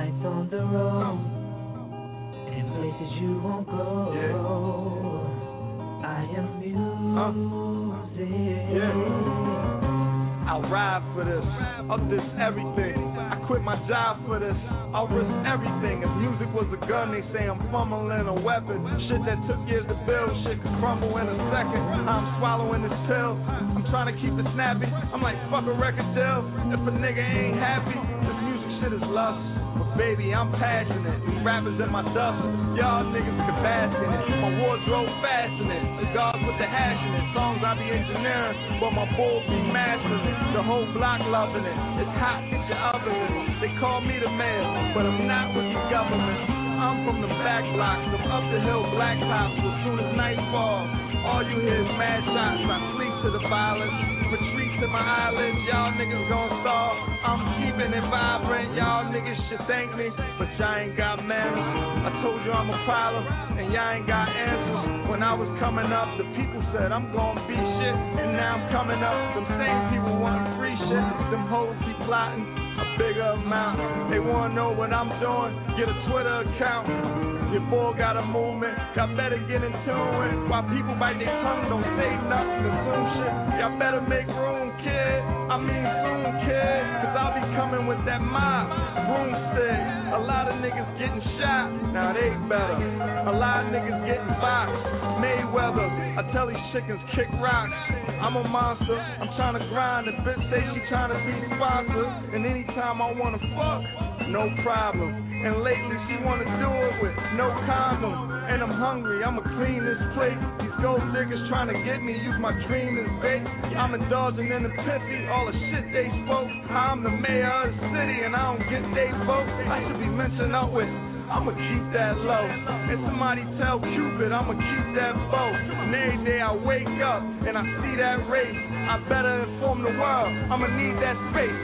ride for this. I'll diss everything. I quit my job for this. I'll risk everything. If music was a gun, they say I'm fumbling a weapon. Shit that took years to build, shit could crumble in a second. I'm swallowing this pill. I'm trying to keep it snappy. I'm like, fuck a record deal. If a nigga ain't happy, this music shit is lust. But baby, I'm passionate. These rappers in my dust. Y'all niggas can bask in it. My wardrobe fastening. Cigars with the hash in it. Songs I be engineering, but my bull be mastering it. The whole block loving it. It's hot, get your oven in it. They call me the mayor, but I'm not with the government. I'm from the back blocks, them up the hill black tops. As soon as nightfall, all you hear is mad shots. I sleep to the violence, retreat to my island. Y'all niggas gon' starve. I'm keeping it vibrant. Y'all niggas should thank me, but y'all ain't got manners. I told you I'm a problem, and y'all ain't got answers. When I was coming up, the people said I'm gon' be shit, and now I'm coming up. Them same people want free shit. Them hoes keep plotting a bigger amount. They wanna know what I'm doing. Get a Twitter account. Your boy got a movement, y'all better get in tune with. While people bite their tongue, don't say nothing, assume shit. Y'all better make room, kid. I mean soon, kid. Cause I'll be coming with that mop, broomstick. A lot of niggas getting shot, now they better. A lot of niggas getting boxed, Mayweather. I tell these chickens kick rocks. I'm a monster, I'm trying to grind. The bitch say she trying to be sponsored. And anytime I wanna fuck, no problem. And lately she wanna do it with no condom. And I'm hungry, I'ma clean this plate. These gold diggers trying to get me, use my dream as bait. I'm indulging in the pithy, all the shit they spoke. I'm the mayor of the city and I don't get they vote. I should be mentioned up with, I'ma keep that low. And somebody tell Cupid I'ma keep that bow. And every day I wake up and I see that race, I better inform the world, I'ma need that space.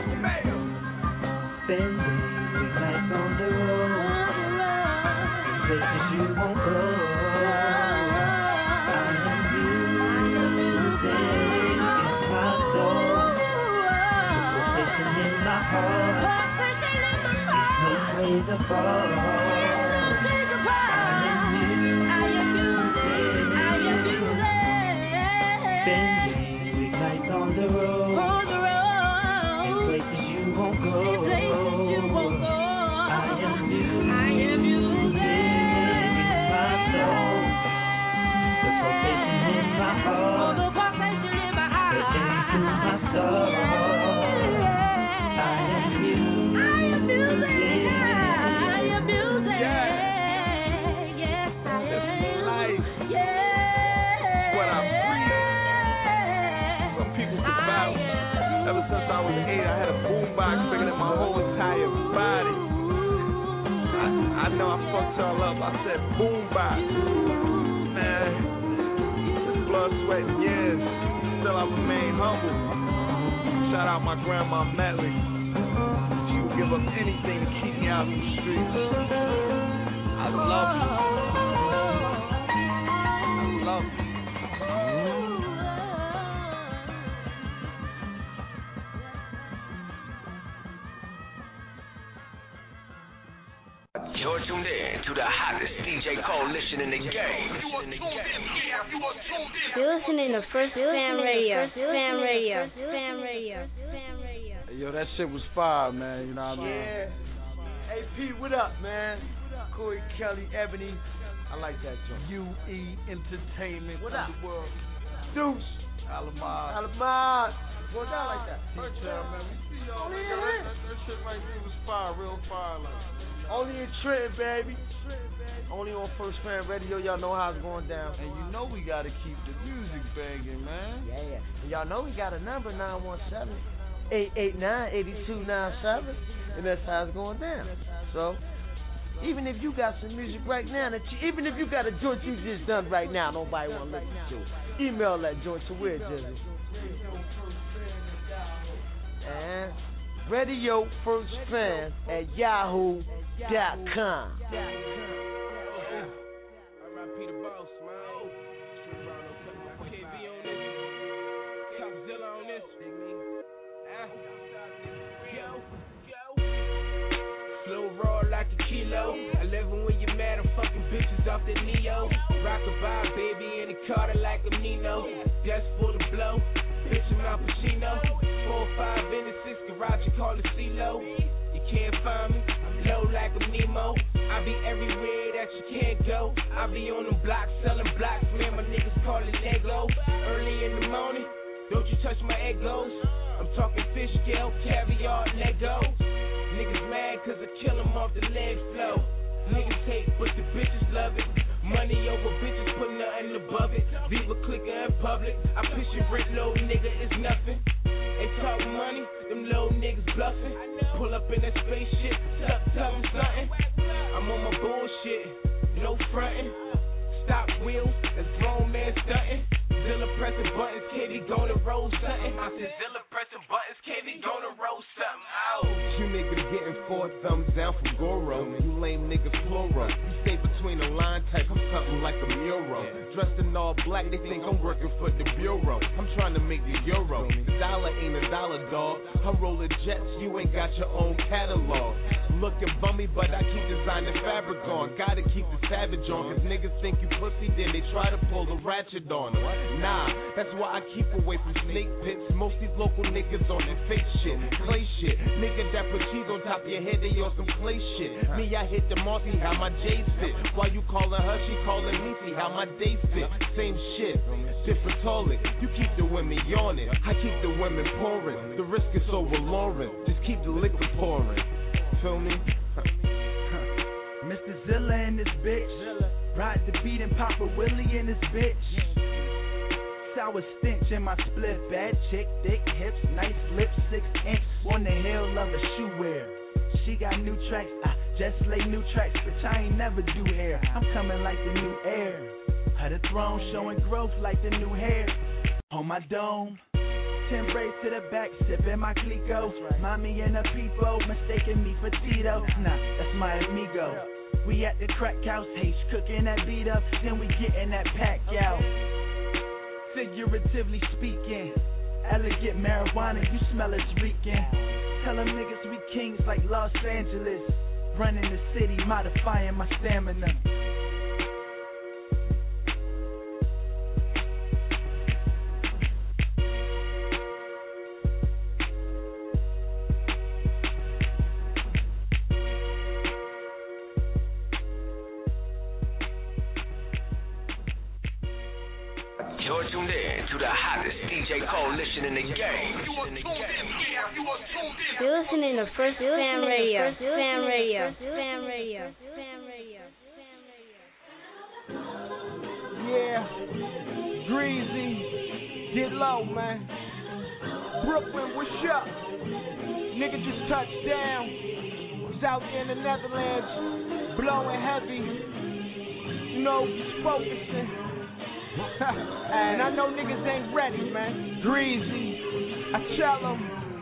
Spending nights on the road, places you won't go. I am music in my soul, the pulsation in my heart. No way to fall. I know I fucked y'all up. I said boombox. Man, this blood, sweat, and years. Still I remain humble. Shout out my grandma Medley. She would give up anything to keep me out in the streets. I love you. I love you. You're tuned in to the hottest DJ coalition in the game. You're listening to First Fam Radio. Fam Radio. Fam Radio. Hey, yo, that shit was fire, man. You know what I mean? Yeah. Hey, Pete, what up, man? Corey Kelly, Ebony. I like that joint. UE Entertainment. What up? World. Deuce. Alamaz. Go down like that. First time, man. We see y'all. That shit right there was fire, real fire. Like. Only in Trenton, baby. Only on First Fam Radio. Y'all know how it's going down. And you know we gotta keep the music banging, man. Yeah. And y'all know we got a number, 917-889-8297. And that's how it's going down. So, even if you got some music right now, even if you got a joint you just done right now, nobody want to listen to it. Email that joint to where, Jizzy? And Radio First Fam at yahoo.com. Slow roll like a kilo. 11 when you're mad, I'm fucking bitches off the Neo. Rockabye, baby, in the Carter like a Nino. Just for the blow, bitch, I'm Al Pacino. 4-5 be everywhere that you can't go. I be on them blocks selling blocks, man, my niggas call it Lego. Early in the morning, don't you touch my egos. I'm talking fish scale, caviar, Lego. Niggas mad cause I kill them off the leg flow. Niggas hate but the bitches love it. Money over bitches, put nothing above it. Viva clicker in public, I push your rent low, nigga, it's nothing. Ain't talk money, them low niggas bluffing. Pull up in that spaceship, tell them something. I'm on my bullshit, no frontin'. Stop wheels, that's grown man stuntin'. Zilla pressing buttons, KB gonna roll something. I said Zilla pressing buttons, KB gonna roll something. Ow. You niggas getting 4 thumbs down from Goro. You lame niggas plural. You stay between the line type, I'm something like a mural. Dressed in all black, they think I'm working for the bureau. I'm trying to make the euro. The dollar ain't a dollar, dog. I roll the jets, you ain't got your own catalog. Looking bummy, but I keep designing fabric on. Gotta keep the savage on, cause niggas think you pussy, then they try to pull the ratchet on them. Nah, that's why I keep away from snake pits. Most these local niggas on that fake shit, clay shit. Nigga that put cheese on top of your head, they on some clay shit. Me, I hit the Marty, how my J's fit. While you calling her, she calling me, see how my day fit. Same shit, different toilet. You keep the women yawning, I keep the women pouring. The risk is so alluring, just keep the liquor pouring. Feel me? Mr. Zilla and this bitch. Ride the beat and Papa Willie in this bitch. Sour stench in my split. Bad chick, thick hips, nice lips, 6 inch. On the hill of a shoe wear. She got new tracks, I just lay new tracks, bitch, I ain't never do hair. I'm coming like the new air. Her the throne showing growth like the new hair. On my dome. 10 braids to the back, sipping my Clico. Mommy and a peepo, mistaking me for Tito. Nah, that's my amigo. We at the crack house, H cooking that beat up, then we getting that pack out. Figuratively speaking, elegant marijuana, you smell it's reeking. Tell them niggas we kings like Los Angeles. Running the city, modifying my stamina. You're tuned in to the hottest DJ coalition in the game. You're listening to First Fam Radio. Fam Radio. Fam Radio. Fam Radio. Yeah, Greasy, get low, man. Brooklyn, what's up? Nigga just touched down. Was out there in the Netherlands, blowing heavy. You know, just focusing. And I know niggas ain't ready, man. Greasy, I tell them.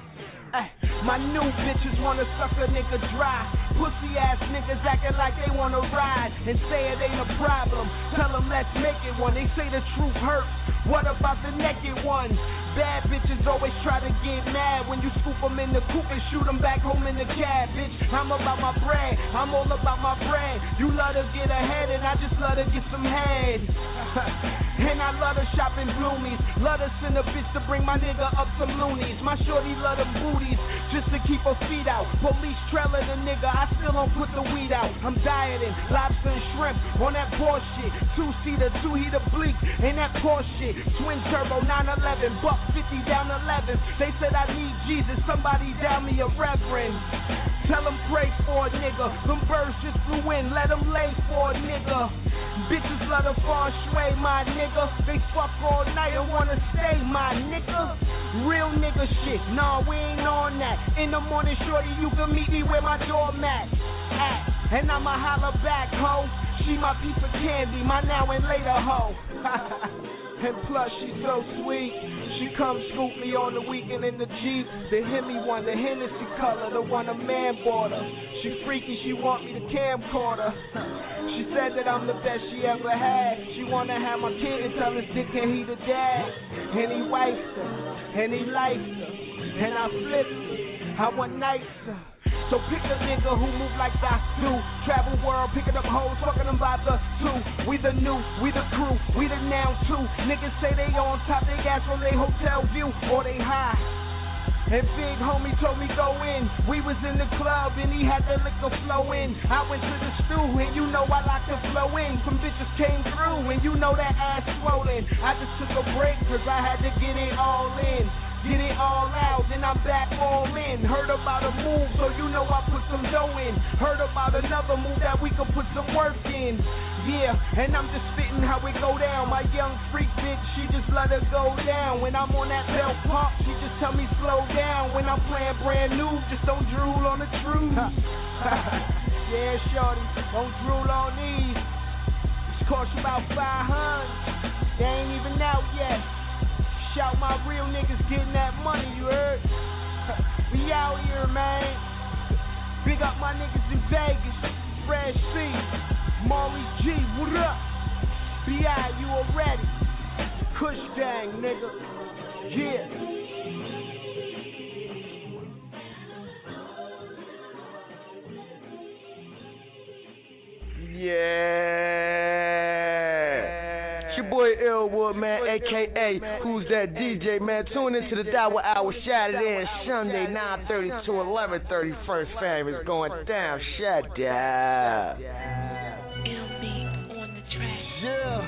My new bitches wanna suck a nigga dry. Pussy ass niggas acting like they wanna ride and say it ain't a problem. Tell them let's make it one. They say the truth hurts. What about the naked ones? Bad bitches always try to get mad when you scoop them in the coupe and shoot them back home in the cab, bitch. I'm about my bread, I'm all about my bread. You love to get ahead and I just love to get some head. And I love to shop in Bloomies, love to send a bitch to bring my nigga up some loonies. My shorty love them booties just to keep her feet out. Police trailer the nigga, I still don't put the weed out. I'm dieting, lobster and shrimp on that bullshit. 2-seater, 2-heater bleak, and that Porsche. Twin turbo 911, buck 50 down 11. They said I need Jesus, somebody down me a reverend. Tell them pray for a nigga. Them birds just flew in, let them lay for a nigga. Bitches love the far sway, my nigga. They fuck all night and wanna stay, my nigga. Real nigga shit, nah, we ain't on that. In the morning, shorty, you can meet me where my doormat at. And I'ma holler back, ho. She my piece of candy, my now and later, ho. And plus, she's so sweet. She come scoop me on the weekend in the Jeep. The Hemi one, the Hennessy color, the one a man bought her. She freaky, she want me to camcorder. She said that I'm the best she ever had. She wanna have my kid and tell his dick and he the dad. And he wipes her, and he likes her, and I flipped it. I want nicer. So pick a nigga who move like I do. Travel world, picking up hoes, fucking them by the two. We the new, we the crew, we the now too. Niggas say they on top, they gas from their hotel view, or they high. And big homie told me go in. We was in the club and he had the liquor flow in. I went to the stew and you know I like to flow in. Some bitches came through and you know that ass swollen. I just took a break cause I had to get it all in. Get it all out, then I'm back all in. Heard about a move, so you know I put some dough in. Heard about another move that we could put some work in. Yeah, and I'm just spitting how it go down. My young freak bitch, she just let her go down. When I'm on that belt pump, she just tell me slow down. When I'm playing brand new, just don't drool on the truth. Yeah, shorty, don't drool on these. It's cost you about 500. They ain't even out yet. Shout my real niggas getting that money, you heard? We out here, man. Big up my niggas in Vegas. Fred C, Molly G, what up? B.I., you already? Kush gang, nigga. Yeah. Boy Illwood, man, a.k.a. Who's That DJ, man. Tune into the Dawa Hour Saturday and Sunday, 9:30 to 11:30. First fam is going down. Shut down. Yeah.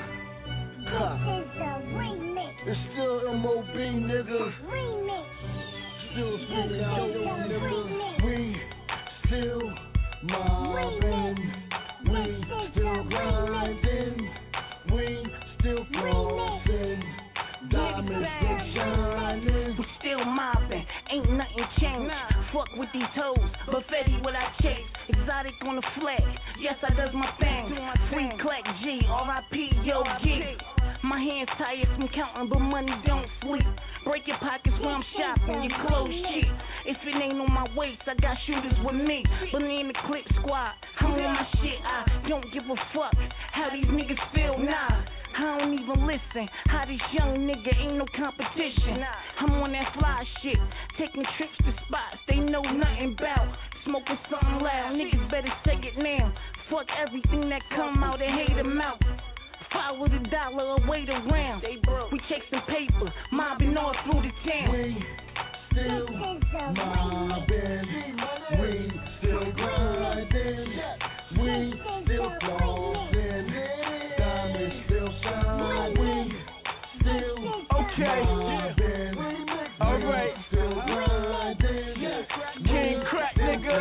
It's still MOB, nigga. Still spinning dope, nigga. We still mobbing. We still grinding. We still flossing, diamonds still shining. We still mobbing, ain't nothing changed. Fuck with these hoes, but Fetty what I chase. Exotic on the flag, yes I does my thing. Free Clack G, R.I.P. Yo G. My hands tired from counting, but money don't sleep. Break your pockets when I'm shopping, your clothes cheap. If it ain't on my waist, I got shooters with me. Billy in the clip squad, I'm on my shit. I don't give a fuck how these niggas feel, nah. I don't even listen. How this young nigga ain't no competition. I'm on that fly shit, taking trips to spots they know nothing about. Smoking something loud, niggas better say it now. Fuck everything that come out and hate them out. Follow the dollar or wait around. We chasing paper, mobbing all through the town. We still mobbing. We still grinding. We still flossing. Diamonds still shine. We still mobbing. Alright. Still grinding. King Crack, nigga.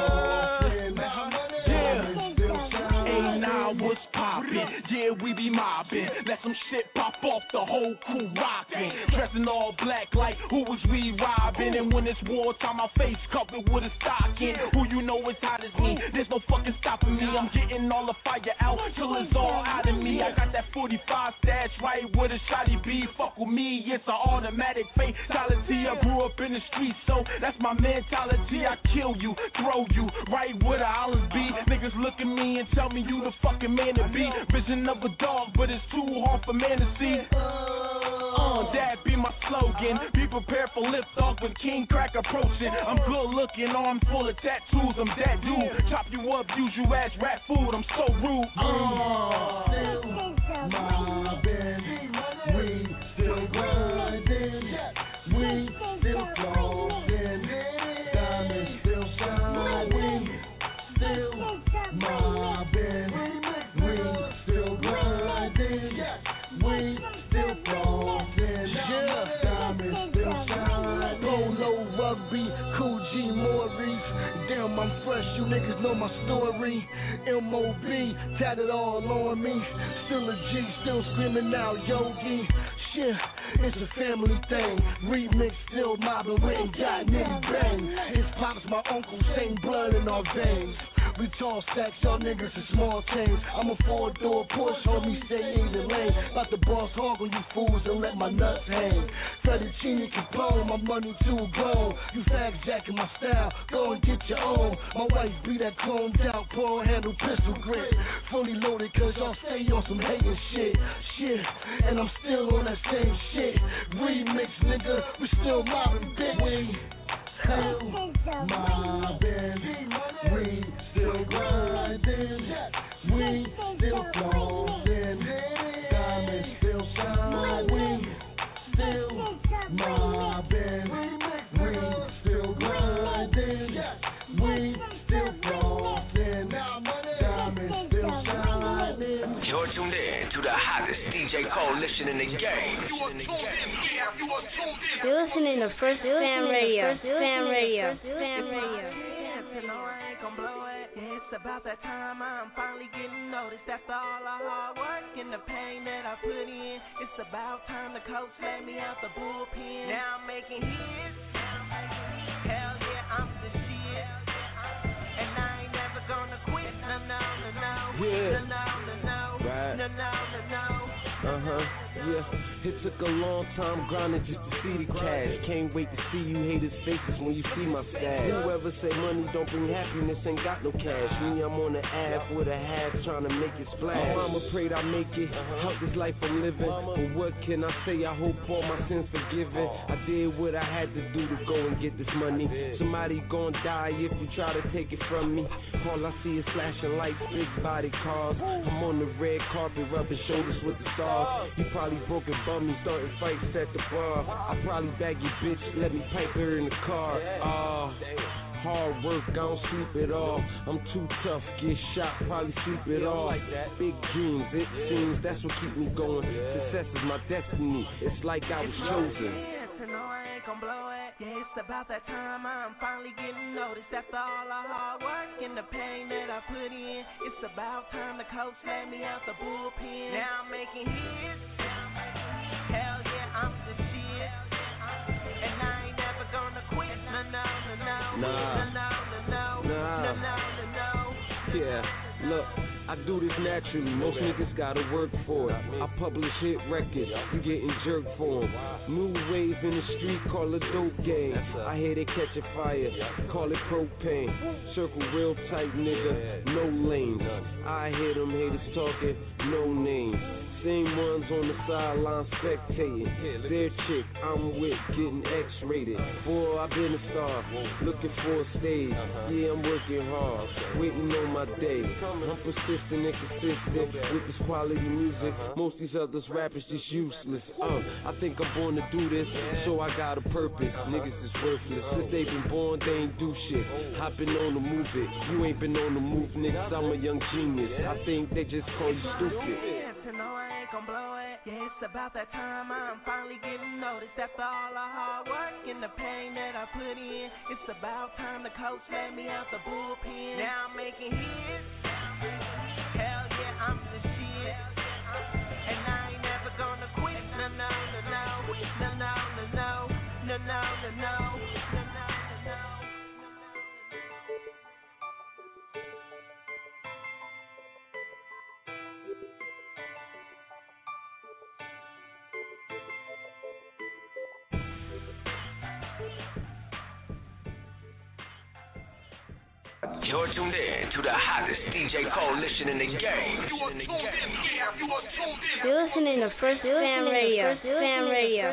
Yeah, we be mobbing. Let some shit pop off, the whole crew rocking. Dressing all black like who was we robbing? And when it's wartime, my face covered with a stocking. Who you know is hot as me? There's no fucking stopping me. I'm getting all the fire out till it's all out of me. I got that 45 stash right with a shotty B. Fuck with me, it's an automatic fatality. I grew up in the streets, so that's my mentality. I kill you, throw you right where the islands be. Niggas look at me and tell me you the fucking man to be. Vision of a dog, but it's too hard for man to see. That be my slogan. Be prepared for lift off with King Crack approaching. I'm good looking, arms full of tattoos. I'm that dude. Chop you up, use you as rat food. I'm so rude. Still mobbing. We still grinding. We still flossing. Diamonds still shine. We still mobbing. We still grinding. We still flossing. Diamonds still shine. Polo, rugby, Cool G, Maurice. Damn, I'm fresh. You niggas know my story. MOB, tatted all on me. Still a G, still screaming out Yogi. Shit, it's a family thing. Remix, still mobbing, we ain't got niggas bang. His pops, my uncle, same blood in our veins. We tall stacks, y'all niggas are small chains. I'm a four-door push, homie, stay in your lane. About to boss hog on you fools and let my nuts hang. Fettuccine Capone, my money too grown. You fag jacking my style, go and get your own. My wife be that chromed out, paw handle, pistol grip. Fully loaded, cause y'all stay on some hating shit. Shit, and I'm still on that same shit. Remix, nigga, we still mobbing, bitch. We still mobbing. We still grinding. We still flossing. Diamonds still shine. We still mobbing. We still listening to First Fam Radio. Fam Radio. Fam Radio. I ain't gon' blow it. Yeah, it's about that time I'm finally getting noticed. After all the hard work and the pain that I put in, it's about time the coach let me out the bullpen. Now I'm making hits. Hell yeah, I'm the shit. And I ain't never gonna quit. No, no, no, no. Yeah. No, no, no, no. Right. No, no, no, no. Yeah. It took a long time grinding just to see the cash. Can't wait to see you haters' faces when you see my stash. Whoever say money don't bring happiness ain't got no cash. Me, I'm on the app with a hat trying to make it splash. My mama prayed I make it, help this life I'm living. But what can I say? I hope all my sins forgiven. I did what I had to do to go and get this money. Somebody gon' die if you try to take it from me. All I see is flashing lights, big body cars. I'm on the red carpet rubbing shoulders with the stars. You probably broke a bummy, starting fights at the bar. I probably bag your bitch, let me pipe her in the car. Hard work, I don't sleep at all. I'm too tough, get shot, probably sleep it all. Big dreams, it seems, that's what keep me going. Success is my destiny, it's like I was chosen. No, I ain't gon' blow it. Yeah, it's about that time I'm finally getting noticed. After all the hard work and the pain that I put in, it's about time the coach let me out the bullpen. Now I'm making hits. Hell yeah, I'm the shit. And I ain't never gonna quit. No, no, no, no. No, no, no, no. No, no, no, no. Yeah, look. I do this naturally, most niggas gotta work for it. I publish hit records, you getting jerked for them. New wave in the street, call it dope game. I hear they catching fire, call it propane. Circle real tight, nigga, no lanes. I hear them haters talking, no names. Same ones on the sideline spectating. Their chick I'm with getting X-rated. Boy, I've been a star, looking for a stage. Yeah, I'm working hard, waiting on my day. I'm persistent and consistent with this quality music. Most these others rappers just useless. I think I'm born to do this, so I got a purpose. Niggas is worthless. Since they been born, they ain't do shit. I've been on the move it. You ain't been on the move, niggas. I'm a young genius. I think they just call you stupid. I ain't gon' blow it. Yeah, it's about that time I'm finally getting noticed. After all the hard work and the pain that I put in, it's about time the coach let me out the bullpen. Now I'm making hits. Hell yeah, I'm the shit. And I ain't never gonna quit. No, no, no, no. No, no, no, no. No, no, no, no. No, no, no, no. You're tuned in to the hottest DJ coalition in the game. You're listening to First Fam Radio. Fam Radio.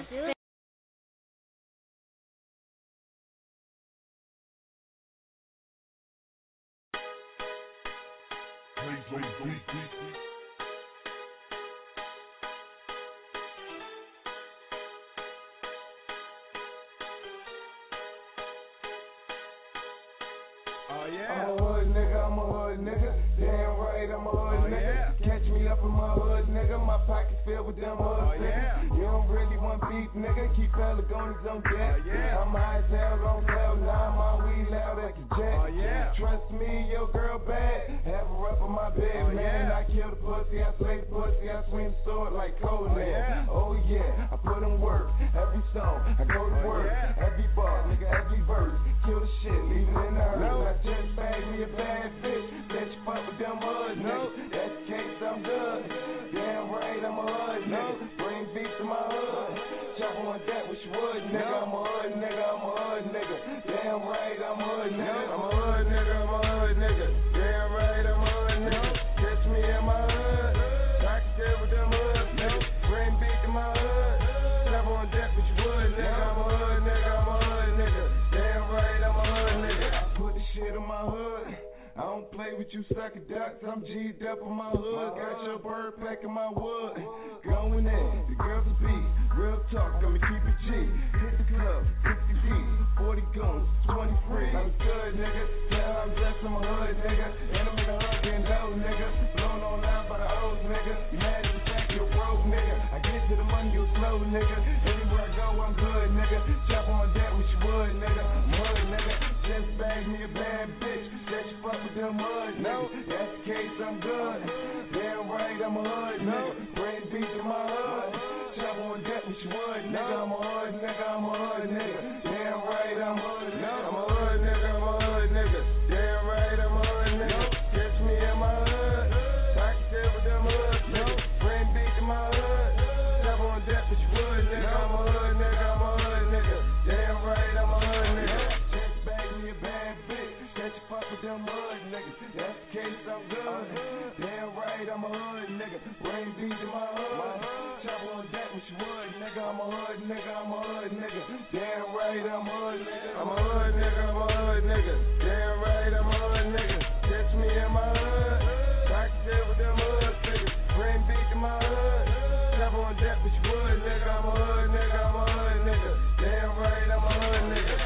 I'm a hood nigga, damn right, I'm a hood nigga. Catch me up in my hood nigga, my pockets filled with them hood niggas. You don't really want beef nigga, keep Pelagones on deck. I'm high as hell on cloud nine, my weed loud like a jet. Trust me, your girl bad, have her up on my bed, man. I kill the pussy, I slay the pussy, I swing the sword like Conan. Oh yeah, I put in work, every song, I go to work, every bar, nigga, every verse, kill the shit, leave it in the earth. I just bag me a bad bitch, let you fuck with them hood niggas. That's the case, I'm good. Damn right, I'm a hood nigga. Bring beef to my hood. Chop on that what you would, nigga. I'm a hood nigga, I'm a hood nigga. Damn right, I'm a hood nigga. I'm a hood nigga, I'm a hood nigga. Damn right, I'm a hood nigga. Catch me in my hood. I can tell with them hood niggas. Bring beef to my hood. Chop on that what you would, nigga. I'm a hood nigga, I'm a hood nigga. Damn right, I'm a hood nigga. I put the shit in my hood. I don't play with you sucker ducks, I'm G'd up in my hood. Got your bird pack in my wood. Going in, the girls will be real talk, I'ma keep it G. Hit the club, 60 deep, 40 guns, 20 free. I'm good, nigga. Tell I'm blessed, I'm a hood, nigga. And I'm in the hood getting low, nigga. Blown on out by the old nigga. You mad at the fact you're broke, nigga. I get to the money, you slow, nigga. Everywhere I go, I'm good, nigga. Chop on I'm a hood nigga. Bring beats in my hood. Chop on deck with you wood, nigga. I'm a hood nigga. I'm a hood nigga. Damn right, I'm a hood nigga. I'm a hood nigga. I'm a hood nigga. Damn right, I'm a hood nigga. Catch me in my hood. Talk shit with them hood niggas. Bring beats in my hood. Chop on deck with you wood, nigga. I'm a hood nigga. I'm a hood nigga. Damn right, I'm a hood nigga. Just bag me a bad bitch. Catch you fuck with them hood niggas. That's the case, I'm good. Damn right, I'm a hood nigga. Bring beats in my hood. Chop on deck with you wood, nigga. I'm a hood nigga. I'm a hood nigga. Damn right, I'm a hood nigga. I'm a hood nigga. I'm a hood nigga. Damn right, I'm a hood nigga. Catch me in my hood. Talk shit with them hood niggas. Bring beats in my hood. Chop on deck with you wood, nigga. I'm a hood nigga. I'm a hood nigga. Damn right, I'm a hood nigga.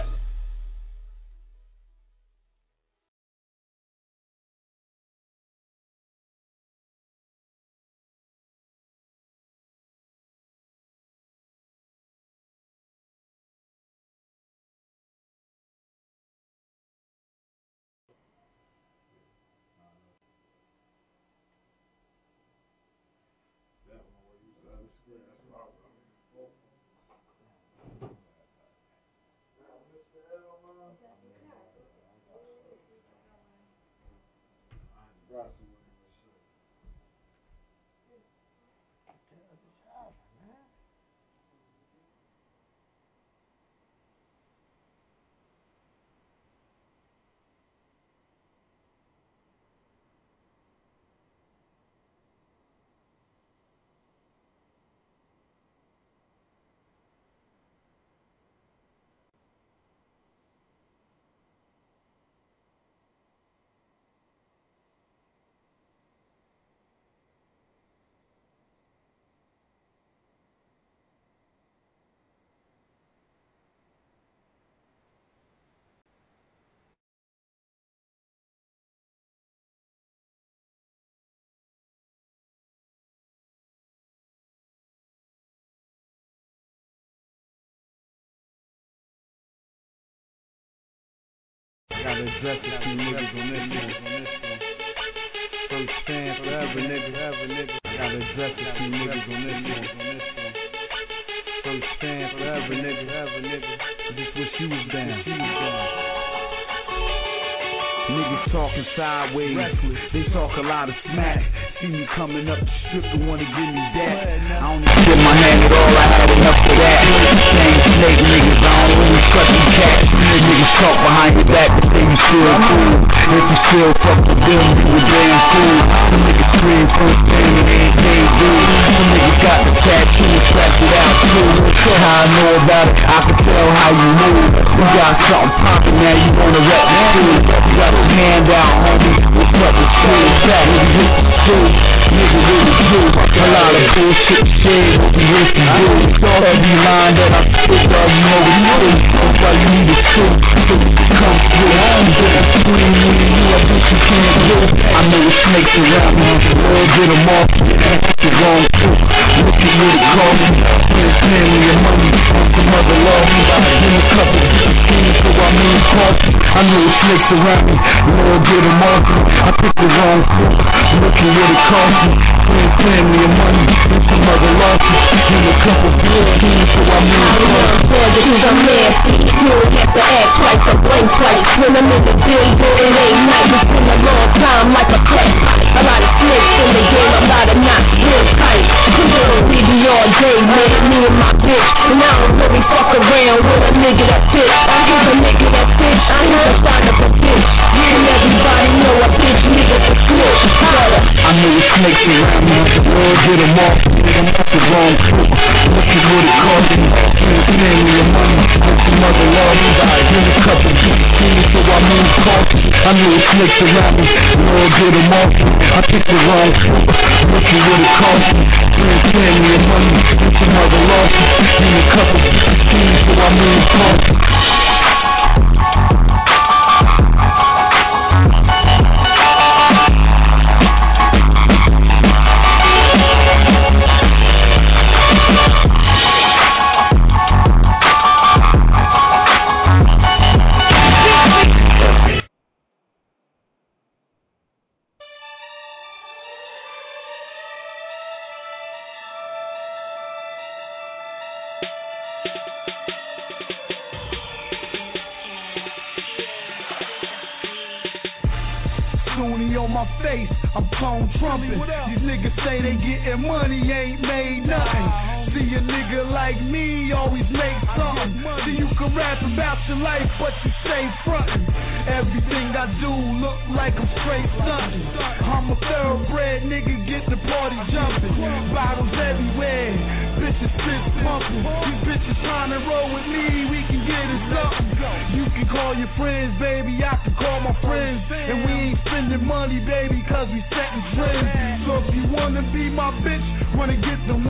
Gotta address a few niggas on this one. First fan forever, nigga. Gotta address a few niggas on this one. First fan forever, nigga. Just wish you was down. Niggas talking sideways, they talk a lot of smack. See me coming up the strip and wanna give me that. I don't even get my name at all, I had enough of that. Same snake niggas, I don't really trust them cats. Niggas talk behind your back but say you still cool. If you still fuck with them, you a damn fool. Some niggas scream first thing and anything do. Some niggas got the tattoo and scratch it out too. How I know about it, I can tell how you move. We got something poppin' now, you wanna rap the food. You got a hand out, homie, what's up with school? That nigga hit the school. Nigga really do a lot of bullshit shit. What we wish to do. Every line that I spit, dog, you know what it is. That's why you need a suit. So you can come through. Between me and you, I think you can't do. I know the snakes around me. Lord, get them off. That's the wrong truth. Look at what it cost me. Family and money. Some other law. In a couple different things, so I mean cost me. I know the snakes around me. Lord, get them off. I picked the wrong truth. Look at what it cost me. Family and money. And some other losses. In a couple different things, so I mean cost me. I'm nasty. You don't have to act twice or blame twice. When I'm in the building, it ain't nice. It's been a long time like a crack. A lot of snakes in the game, a lot of knots real tight. Cause you don't leave me all day, man. Me and my bitch. And I don't really fuck around with a nigga that bitch. I hear a nigga that bitch. I hear a sign of a bitch. And everybody know a bitch nigga for snitch. I know the snakes around me. Lord, get them off. I'm off the wrong foot. Look at what it cost me. Family and money. And some other losses. In a couple different things, so I mean cost me. I know the snakes around me. Lord, get them off. I picked the wrong foot. Look at what it cost me. Family and money. And some other losses. In a couple different things, so I mean cost me. on my face, I'm clone trumping. These niggas say they getting money, ain't made nothing. See a nigga like me always make something. See you can rap about your life, but you stay frontin'. Everything I do look like I'm straight stuntin'. I'm a thoroughbred nigga, get the party jumping. Bottles everywhere, bitches fist pumping. These bitches trying to roll with me, we can get it something. You can call your friends, baby, I can call my friends. And we ain't spending money, baby, cause we setting trends. So if you wanna be my bitch, wanna get the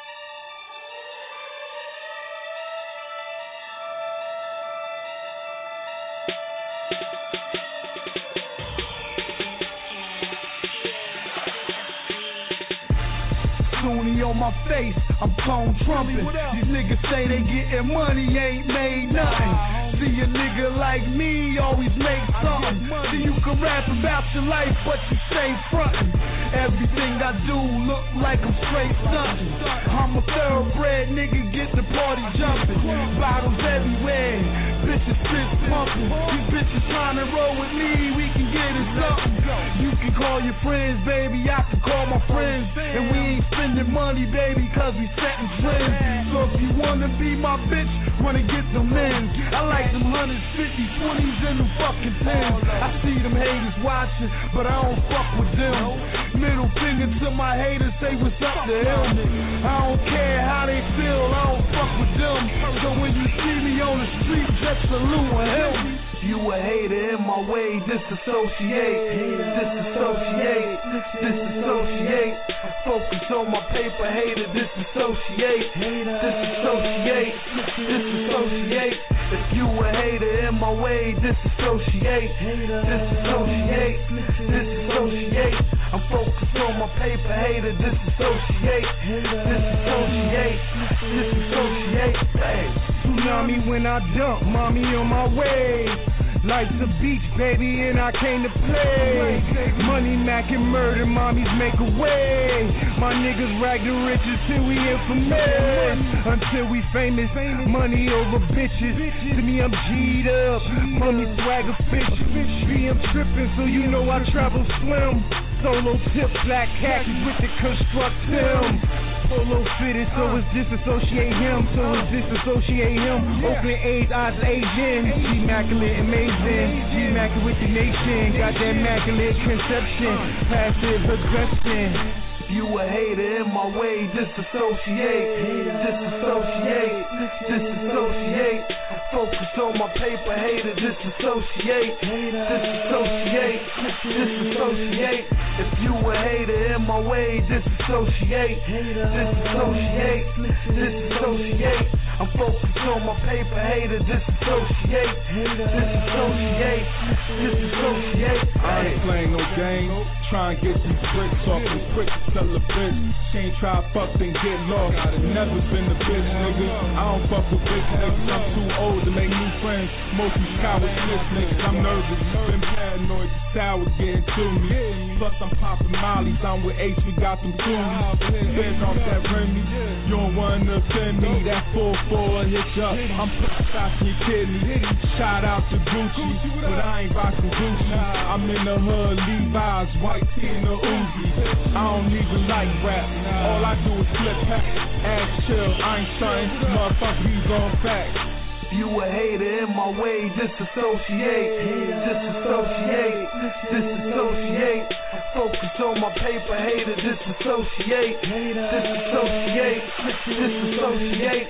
on my face, I'm clone trumping. These niggas say they getting money, ain't made nothing. See a nigga like me always make something. See you can rap about your life, but you stay frontin'. Everything I do look like I'm straight stuntin'. I'm a thoroughbred nigga, get the party jumping. Bottles everywhere, bitches fist pumping. These bitches trying to roll with me, we can get it something. You can call your friends, baby, I can call my friends. And we ain't spending money, baby, cause we setting trends. So if you wanna be my bitch, wanna get them in. I like them 100s, 50s, 20s, and them fucking 10s. I see them haters watching, but I don't fuck with them. Middle finger to my haters, say what's up to them. I don't care how they feel, I don't fuck with them. So when you see me on the street, just salute him. You a hater in my way, disassociate, disassociate, disassociate. Focus on my paper, hater, disassociate, disassociate, disassociate. If you a hater in my way, disassociate, disassociate, disassociate. I'm focused on my paper, hater, disassociate, disassociate, disassociate. Hey. Tsunami when I dump, mommy on my way. Life's a beach, baby, and I came to play. Money, Mac, and murder, mommies make a way. My niggas rag the riches till we infamous. Until we famous, money over bitches. To me, I'm G'd up, mommy swagger fish. BM trippin', so you know I travel slim. Solo tip, black khakis with the construct him. Polo fitted, so it's disassociate him, Oakland A's, odds Asian. G-Immaculate, amazing. G-Immaculate with the nation. Got that immaculate conception. Passive aggression. You a hater in my way, disassociate, disassociate, disassociate. Focus on my paper, hater, disassociate, disassociate, disassociate. If you a hater in my way, disassociate, disassociate, disassociate. I'm focused on my paper, hater, disassociate, disassociate, disassociate. I ain't playing no game, try and get these bricks off them quick to tell a bitch. Can't try fuck and get lost. Never been a bitch, nigga. I don't fuck with bitch niggas. I'm too old to make new friends. Mostly coward snitch niggas. I'm nervous, been paranoid. The sour getting to me. Plus I'm popping mollies. I'm with H, we got them toonies. Spin off that Remy. You don't wanna offend me. That 4-4 hit you up. I'm putting shots in your kidney. Shout out to Gucci, but I ain't rockin' Gucci. I'm in the hood, Levi's, white tee and the Uzi. I don't even like rap. All I do is flip pack. Ass chill, I ain't stuntin'. Motherfucker, he's on facts. You a hater in my way, disassociate, disassociate, disassociate. Focus on my paper, hater, disassociate, disassociate, disassociate.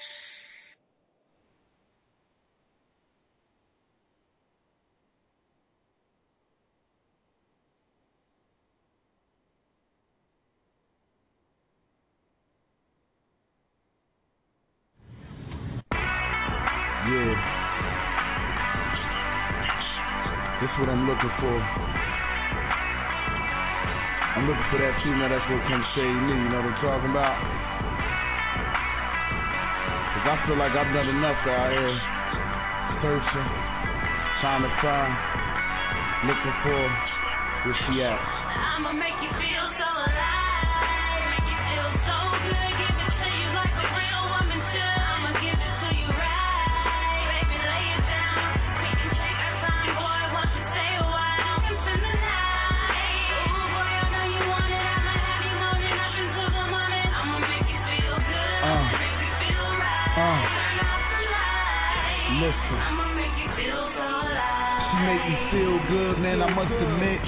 Yeah. This is what I'm looking for. I'm looking for that female that's gonna come save me, you know what I'm talking about? Cause I feel like I've done enough out here. Searching, trying to find, looking for where she at. I'ma make you feel so alive, make you feel so good, give it to you like a real woman should. I'ma give it to you right, baby, lay it down. We can take our time, boy, won't you stay a while and spend the night? I'ma make you feel so alive. She make me feel good, man, I must admit.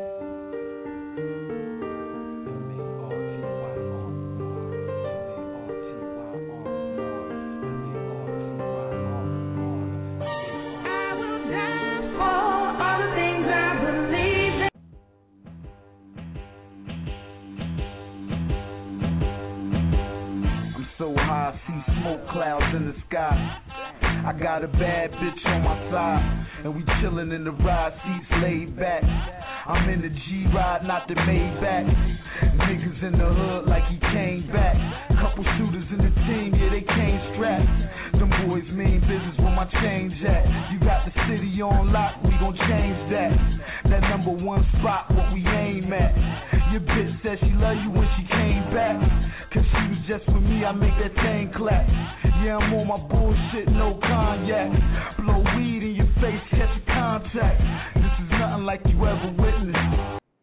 Clouds in the sky. I got a bad bitch on my side, and we chillin' in the ride seats laid back. I'm in the G-Ride, not the Maybach. Niggas in the hood like he came back. Couple shooters in the team, yeah, they came strapped. Them boys mean business where my change at. You got the city on lock, we gon' change that. That number one spot, what we aim at. Your bitch said she love you when she came back. Cause she was just with me, I make that thing clap. Yeah, I'm on my bullshit, no cognac. Blow weed in your face, catch a contact. This is nothing like you ever witnessed.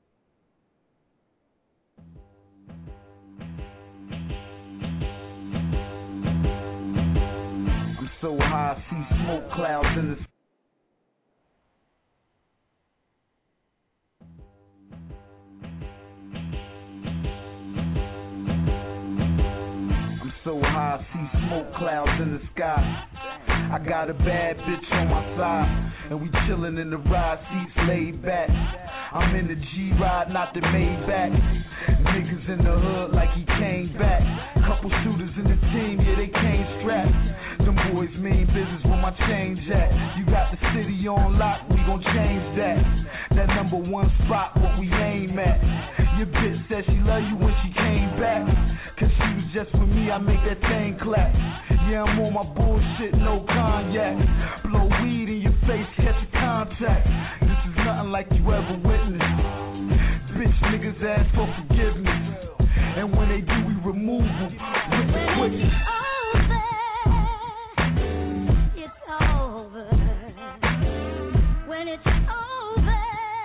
I'm so high, I see smoke clouds in the sky. So high, I see smoke clouds in the sky. I got a bad bitch on my side, and we chillin' in the ride seats laid back. I'm in the G-Ride, not the Maybach. Niggas in the hood like he came back. Couple shooters in the team, yeah, they came strapped. Them boys mean business where my change at. You got the city on lock, we gon' change that. That number one spot, what we aim at. Your bitch said she love you when she came back. Cause she was just with me, I make that thing clap. Yeah, I'm on my bullshit, no cognac. Blow weed in your face, catch a contact. This is nothing like you ever witnessed. Bitch niggas ask for forgiveness, and when they do, we remove them with the quickness. It's over. When it's over,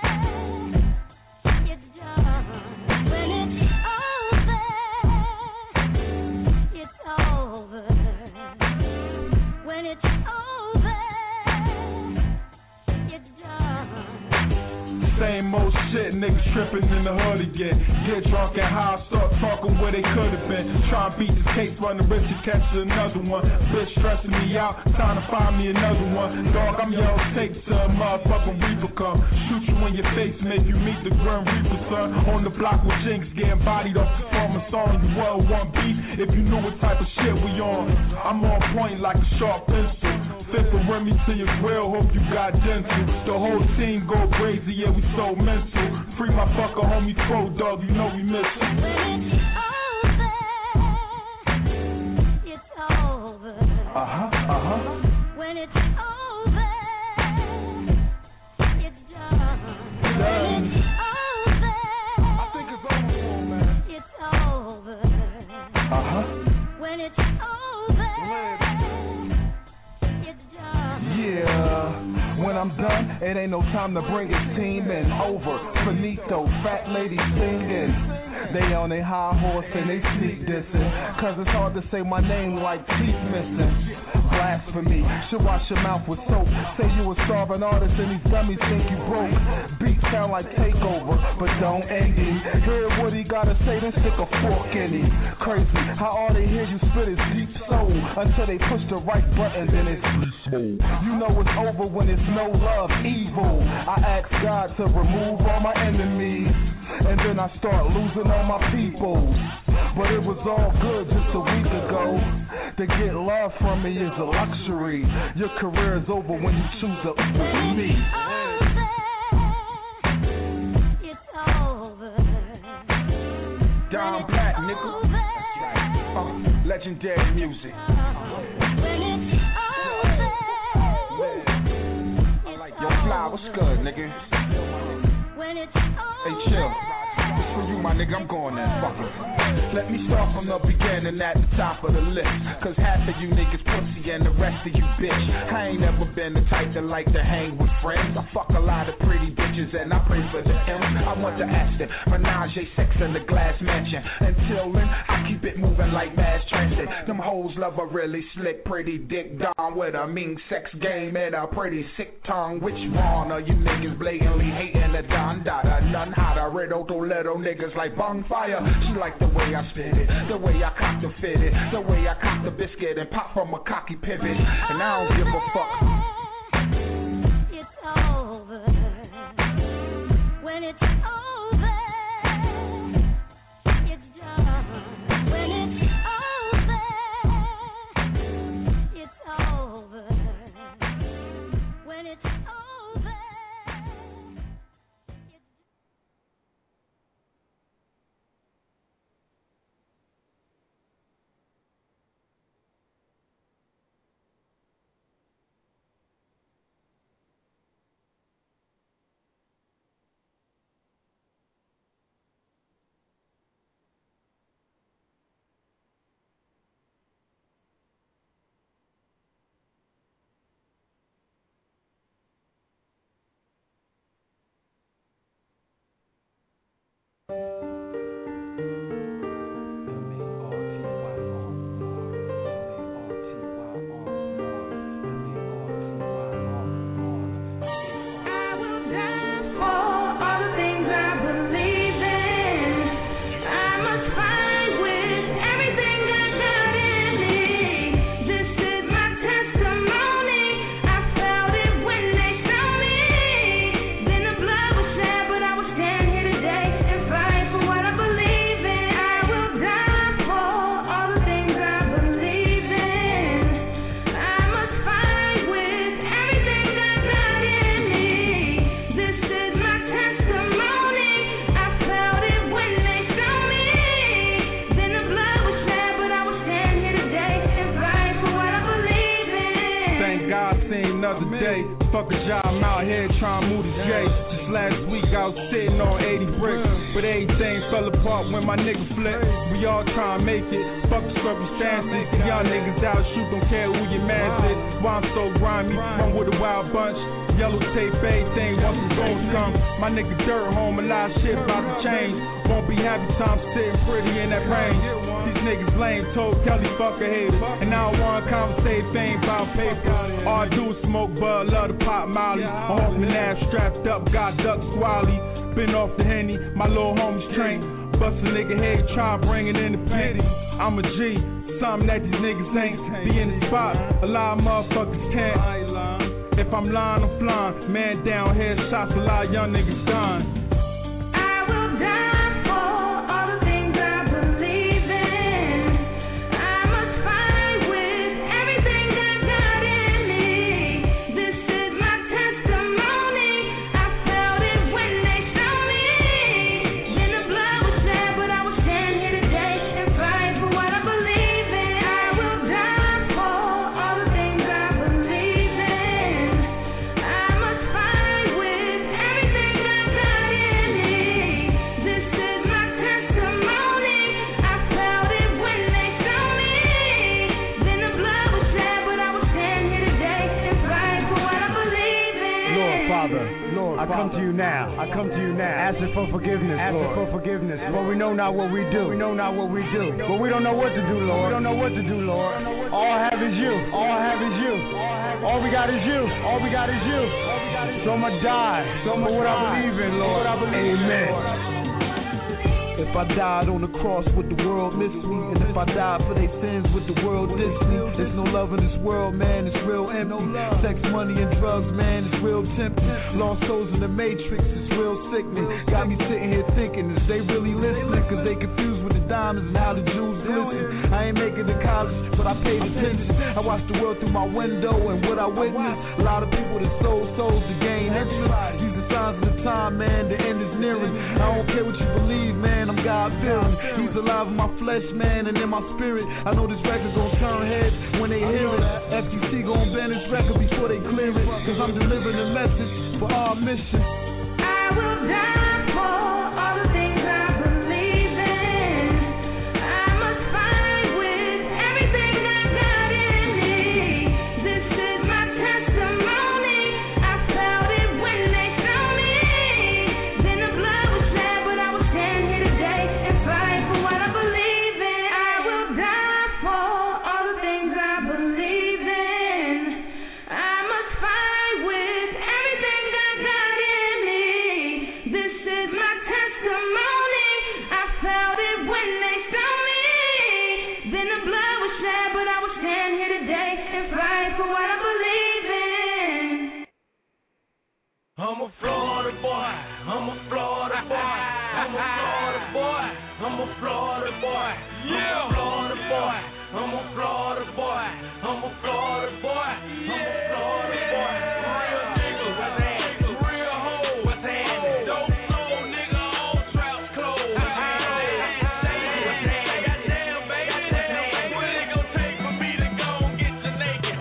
it's done. When it's over, it's over. When it's over, it's done. Same old shit, niggas trippin' in the hood again. Get drunk and high, start talking where they could've been. Try and beat this case, run the risk to catch another one. Bitch stressing me out, time to find me another one. Dog, I'm your take to a motherfucking Reaper come. Shoot you in your face, make you meet the Grim Reaper, son. On the block with Jinx, getting bodied off the former song. You well one beat, if you knew what type of shit we on. I'm on point like a sharp pencil. Fit for Remy to your grill, hope you got dental. The whole team go crazy, yeah, we so mental. Free my fucker homie Crow Dog, you know we miss him. It's over. When it's over, it's done. When it's over, I think it's over, man. It's over. When it's over, it's done. Yeah, when I'm done, it ain't no time to bring his team in. Over, finito, fat lady singing. They on their high horse and they sneak dissing. Cause it's hard to say my name like teeth missing. Blasphemy, should wash your mouth with soap. Say you a starving artist and these dummies think you broke. Beat sound like Takeover, but don't end him. Hear what he gotta say, then stick a fork in him. Crazy, how all they hear you spit is deep soul. Until they push the right button, then it's beast mode. You know it's over when it's no love, evil. I ask God to remove all my enemies, and then I start losing all my people. But it was all good just a week ago. To get love from me is a luxury. Your career is over when you choose to with me. It's over. Down Black, nigga. Legendary music. When it's over, Yo, Fly, what's good, nigga? when it's over, Hey, chill. for you, my nigga, I'm going there. Fuck it. Let me start from the beginning at the top of the list. Cause half of you niggas pussy and the rest of you bitch. I ain't never been the type that like to hang with friends. I fuck a lot of pretty bitches and I pray for the M. I want to Aston, menage a sex in the glass mansion. Until then, I keep it moving like mass transit. Them hoes love a really slick, pretty dick Don with a mean sex game and a pretty sick tongue. Which one of you niggas blatantly hating the Don Dada? None hotter, riddle to little niggas like bonfire. She like the way I spit it, the way I cock the fitted, the way I cock the biscuit and pop from a cocky pivot. And I don't give a fuck. It's over. When it's over, it's done. When it's over, it's over. When it's over. Fuck a job, I'm out here trying to move the J. Just last week I was sitting on 80 bricks, but everything fell apart when my nigga flipped. We all trying to make it, fuck the circumstances. Y'all niggas out shoot, don't care who your man is. Why I'm so grimy, run with a wild bunch. Yellow tape, everything, once the goals come. My nigga Dirt home, a lot of shit about to change. Won't be happy time sitting pretty in that range. These niggas lame, told Kelly fuck a hater. And I don't wanna conversate fame about paper. All I do is smoke bud, love to pop Molly. I'm hoping ass strapped up, got duck squally. Been off the Henny, my little homies train. Bust a nigga head, try bring it in the pity. I'm a G, something that these niggas ain't. Be in the spot, a lot of motherfuckers can't. If I'm lying, I'm flying. Man down, head shots, a lot of young niggas dying. I will die for all the things I believe in. I must fight with everything I got in me. This is my testimony. I felt it when they saw me. Then the blood was shed, but I will stand here today and fight for what I believe in. I will die for all the things I believe in. I must fight with everything I got in me. This is my testimony. I felt it when they saw me. Then the blood was shed, but I will stand here today and fight for what I believe in. Lord, Father, I come to you now. Asking for forgiveness, For we know not what we do. But we don't know what to do, Lord. All I have is you. All we got is you. So I'ma die for what I believe in, Lord. Amen. If I died on the cross, would the world miss me? And if I died for their sins, would the world diss me? There's no love in this world, man, it's real empty. Sex, money, and drugs, man, it's real tempting. Lost souls in the matrix, it's real sickening. Got me sitting here thinking, is they really listening? Cause they confused with the diamonds and how the jewels glisten. I ain't making it to college, but I paid attention. I watched the world through my window and what I witnessed. A lot of people that sold souls to gain interest. These are signs of the time, man, the end is nearing. I don't care what you believe, man, I'm God-fearing. He's alive in my flesh, man, and in my spirit. I know this record's gonna turn heads when they hear it. FTC gonna ban this record before they clear it. Cause I'm delivering a message for our mission. I will die for all the things I believe. I'm a Florida boy. I'm a Florida boy. I'm a Florida boy. I'm a Florida boy. Yeah. I'm a Florida boy. I'm a Florida boy. I'm a Florida boy. I'm a Florida boy. Real nigga, what's happening? Real hoe, what's happening? Dope soul nigga, all trap clothes. What's happening? Goddamn, baby. What it gon' take for me to go and get you naked?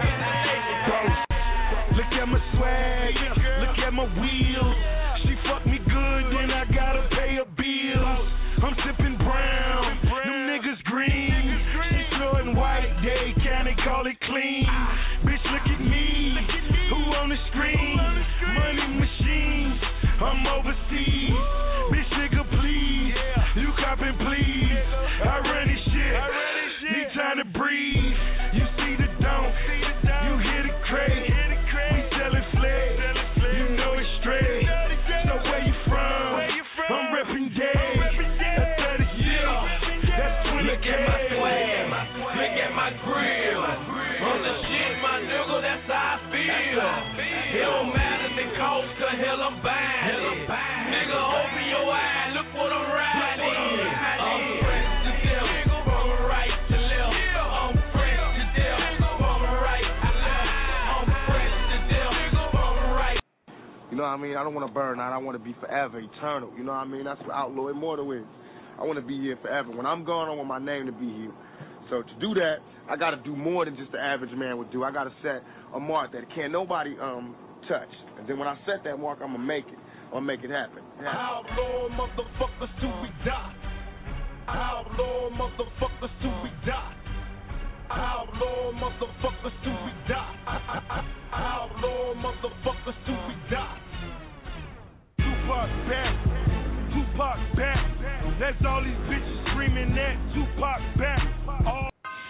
Look at my swag. Look at my wheels. She fuck me good, then I gotta pay her bills. I'm sipping brown, them niggas green. She flowing white, they can't call it clean. Bitch, look at me, who on the screen? Money machines, I'm overseas. Bitch, nigga, please, you copping, please. I run this shit, need time to breathe. You see the dome, you hear the crate. We selling flags, you know it's straight. So where you from? I'm reppin' Dave. That's 30 years, that's 20K. Look at my swag, look at my grill. On the shit, my nigga, that's how I feel. It don't matter the cost, the hell I'm buying it. Nigga, open your eye, look what I'm riding. I'm fresh to death, from right to left. I'm fresh to death, from right to left. I'm fresh to death, from right. You know what I mean? I don't want to burn out. I want to be forever, eternal. You know what I mean? That's what Outlaw Immortal is. I want to be here forever. When I'm gone, I want my name to be here. So to do that, I got to do more than just the average man would do. I got to set a mark that can't nobody touch. And then when I set that mark, I'm going to make it. I'm going to make it happen. Outlaw motherfuckers till we die. Outlaw motherfuckers till we die. Outlaw motherfuckers till we die. Outlaw motherfuckers till we die. Tupac back, Tupac back. That's all these bitches screaming at. Tupac back. All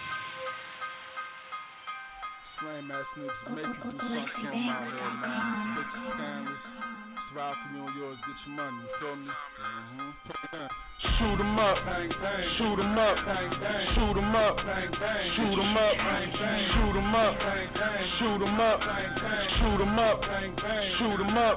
Lame ass niggas make you do something out here, man. Bitches scandalous. Ride for you and yours, get your money, you feel me? shoot 'em up, shoot 'em up, shoot 'em up, shoot 'em up, shoot 'em up, shoot 'em up, shoot 'em up, shoot 'em up.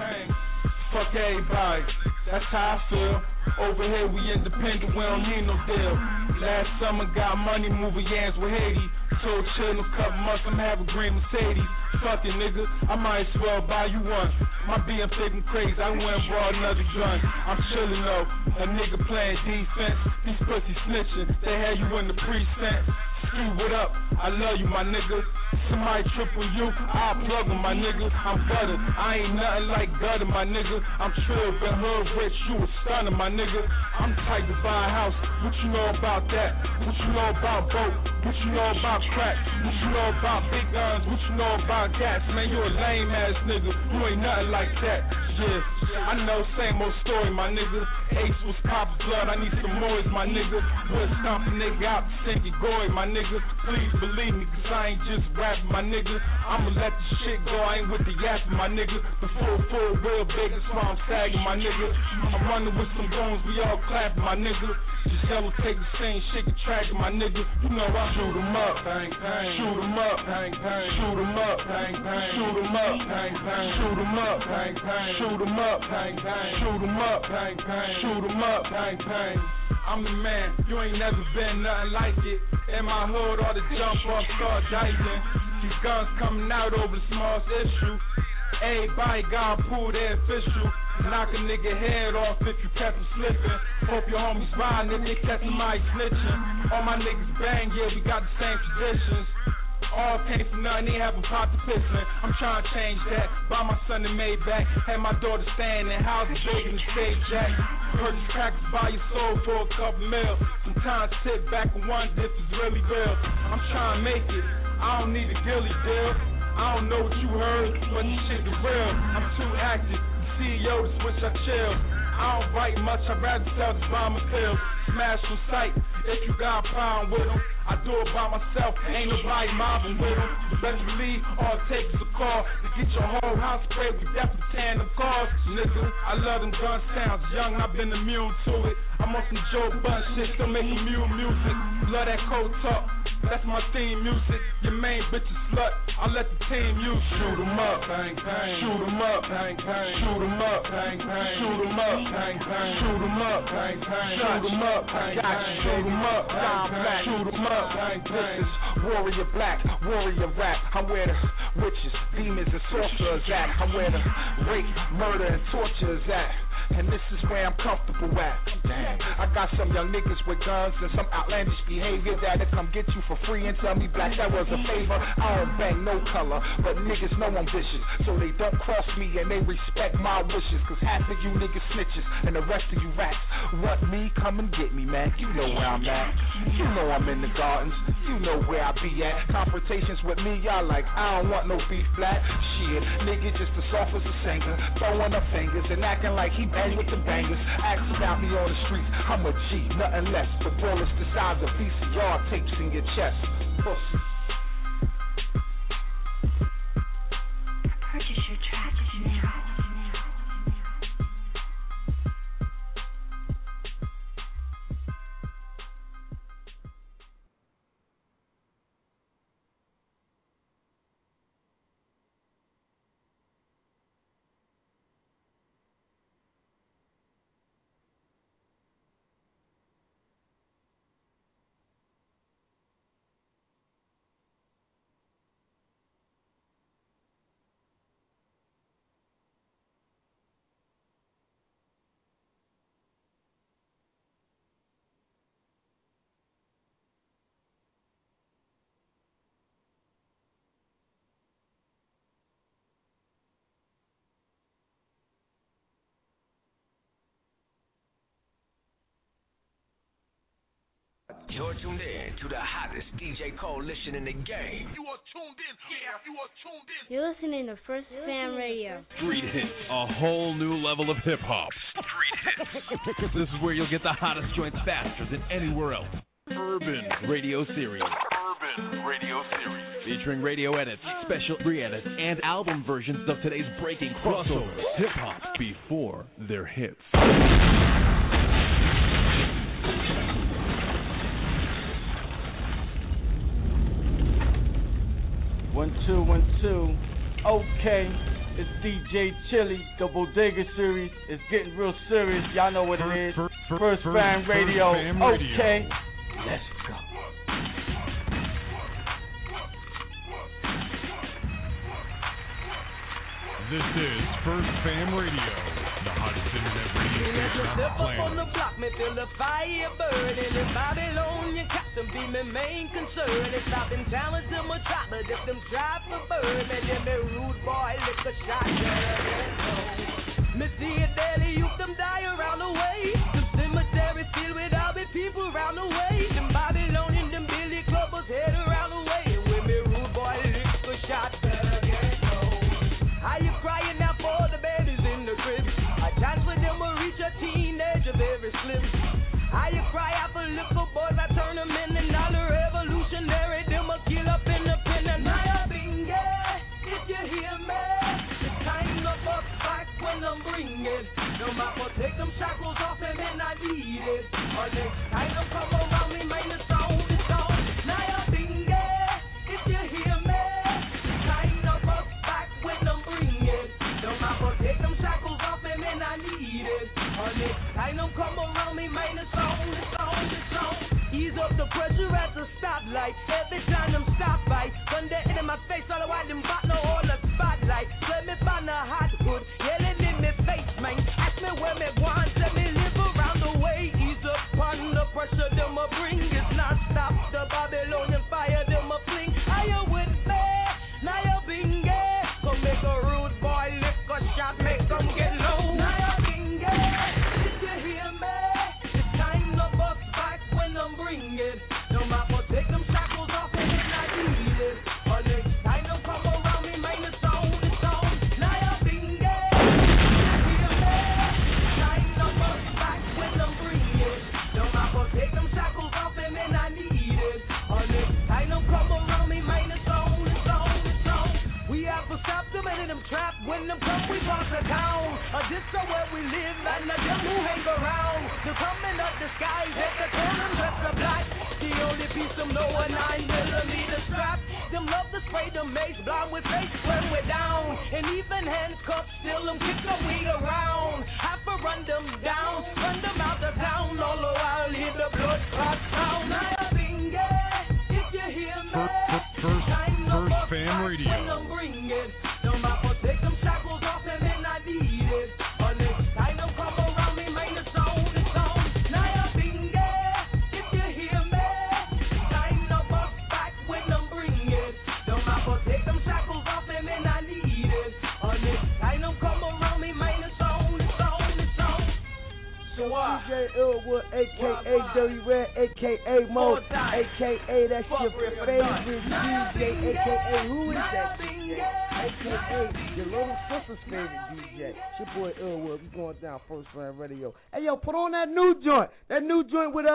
Fuck everybody, that's how I feel. Over here we independent, we don't need no deal. Last summer got money moving yams with Haiti. Told chill in a couple months, I'm having green Mercedes. Fuck it, nigga, I might as well buy you one. My BM taking crazy, I went and brought another gun. I'm chillin' though, a nigga playing defense. These pussies snitching, they had you in the precinct. Ski, what up? I love you, my nigga. Somebody tripping you, I'll plug him, my nigga. I'm gutter, I ain't nothing like gutter, my nigga. I'm trill, been hood rich, you a stunner, my nigga. I'm tight to buy a house, what you know about that? What you know about boat? What you know about crack? What you know about big guns? What you know about gas? Man, you a lame ass nigga, you ain't nothing like that. Yeah, I know, same old story, my nigga. Ace was pop blood, I need some more, my nigga. We'll stomp a nigga out, sink it, goy, my nigga. Please believe me, cause I ain't just rapping, my nigga. I'ma let the shit go, I ain't with the yapping, my nigga. The full real big, that's why I'm sagging, my nigga. I'm running with some goons, we all clapping, my nigga. Just yellow take the same shit, get tragic, my nigga. You know I shoot 'em up, bang, bang. Shoot 'em up, bang, bang. Shoot 'em up, bang, bang. Shoot 'em up, bang, bang. Shoot 'em up, bang, bang. Shoot 'em up, bang, bang. Shoot 'em up, bang, bang. Shoot 'em up, bang, bang. I'm the man, you ain't never been nothing like it. In my hood, all the jump off start dicing. These guns coming out over the smallest issue. Everybody gotta pull their official. Knock a nigga head off if you catch him slipping. Hope your homies riding if they catch somebody snitching. All my niggas bang, yeah, we got the same traditions. All came from nothing, ain't having pot to pissing. I'm trying to change that. Buy my son a Maybach. Had my daughter staying in houses big in the state jack. Purchase crackers, buy your soul for a couple mil. Sometimes sit back and wonder if it's really real. I'm trying to make it. I don't need a gilly deal. I don't know what you heard, but this shit is real. I'm too active. CEO to switch, I chill. I don't write much, I'd rather sell this by my pills. Smash from sight, if you got a problem with them. I do it by myself, ain't nobody mobbing with them. You better believe all it takes is a call to get your whole house sprayed with death and tan them cars. Nigga, I love them gun sounds, young, I've been immune to it. I'm on some Joe Budden shit, still making music. Love that cold talk, that's my theme music. Your main bitch is slut, I let the team use. Shoot 'em up, bang, bang. Shoot 'em 'em up, bang bang, shoot 'em up, bang bang, shoot 'em up, bang bang, shoot 'em up, bang bang, shoot 'em up, bang bang, shoot 'em up, bang bang, shoot 'em up, bang bang. This is Warrior Black, Warrior Rap. I'm where the witches, demons, and sorcerers at. I'm where the rape, murder, and torture is at. And this is where I'm comfortable at. Damn. I got some young niggas with guns and some outlandish behavior that'll come get you for free and tell me black that was a favor. I don't bang no color, but niggas know I'm vicious, so they don't cross me and they respect my wishes. Cause half of you niggas snitches and the rest of you rats want me, come and get me, man. You know where I'm at. You know I'm in the gardens. You know where I be at. Confrontations with me, y'all like, I don't want no beef flat. Shit, nigga just as soft as a singer, throwing up fingers and acting like he bang with the bangers. Ask about me on the streets, I'm a G, nothing less. The bullets the size of VCR tapes in your chest. Pussy. Purchase your tracks now. You're tuned in to the hottest DJ coalition in the game. You are tuned in. Yeah, you are tuned in. You're listening to First Fam Radio. Street Hits, a whole new level of hip hop. Street Hits. This is where you'll get the hottest joints faster than anywhere else. Urban Radio Series. Urban Radio Series. Featuring radio edits, special re-edits, and album versions of today's breaking crossover hip hop before their hits. 1, 2, 1, 2. Okay, it's DJ Chili, the Bodega Series. It's getting real serious. Y'all know what it is. First Fam Radio. Okay, let's go. This is First Fam Radio, the hottest internet radio station on the planet. On the block, me feel the fire burning. In Babylon, you got to be my main concern. It's stopping talent to my trap, but if them try for burn, me them me rude boy, lick a shot. Me see a daily youth, them die around the way. The cemetery filled with all the people around the way. Them Babylonian, them Billy Clubbers head around the way. And when me rude boy, lick a shot. Are you crying out for the babies in the crib? A chance for them will reach a teenager very slim. How you cry out for little boys? I turn them in and all the revolutionary. Them will kill up in the pen and I bing if you hear me. It's time to buck back when I'm bringing. No matter take them shackles off and then I need it. Or next time them come around me, man, it's on, it's on. Now bing if you hear me. It's time to buck back when I'm bringing. No matter take them shackles off and then I need it. Or next time them come around me, man, it's on, it's on, it's on. Ease up the pressure at the stoplight. Every time them stop by, when they in my face, all the while them got no all the spotlight. Let me find a hot hood, yelling in my face, man. Ask me where me want, let me live around the way. Ease up on the pressure, them a bring. It's not stop the Babylonian fire, them a fling. Are you with me? Now you bingy. Come make a rude boy lick a shot, make them get low. Now you bingy. Did you hear me? It's time to buck back when I'm bringing. No matter take them shackles off and then I need it. Or next time them come around me, man, it's on, it's on. Now you bingy. Did you hear me? It's time to buck back when I'm bringing. No matter take them shackles off and then I need it. Or next time them come around me, man, it's on, it's on, it's on. We have to stop them and them them trapped when them come, we cross the town. This is where we live, and the them who hang around. They're coming up the skies, at the corner, dress the black. The only piece them know a 9mm strap. Them love to spray the mace, blind with face when we're down. And even handcuffs, still them kick them weed around. Have to run them down, run them out the town. All the while, hear the blood clot sound. I finger, if you hear me. First Fam Radio. When I'm bringing, them I'll take them shackles off and then I need it. Or next time them come around me, man, it's on, it's on. Now I finger, if you hear me. Time to bust back when I'm bringing. Them I'll take them shackles off and then I need it. Or next time them come around me, man, it's on, it's on, it's on. So DJ Illwood, a.k.a. Dirty Red, a.k.a. Mo, a.k.a. that's your favorite DJ, a.k.a. who is that DJ? A.k.a. your little sister's favorite DJ. It's your boy Illwood. We going down First Fam Radio. Hey, yo, put on that new joint. That new joint with,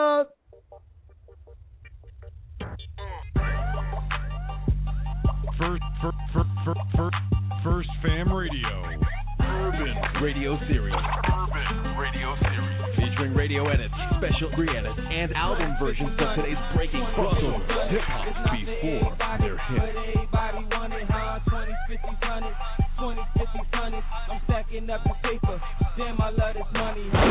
First Fam Radio. Urban Radio Series. Urban Radio Series. Featuring radio edits, special re-edits, and album versions of today's breaking crossover hip-hop before their hit. Everybody want it, huh? 20, 50, 100, 20, 50, 100. I'm stacking up the paper. Damn, I love this money. 20,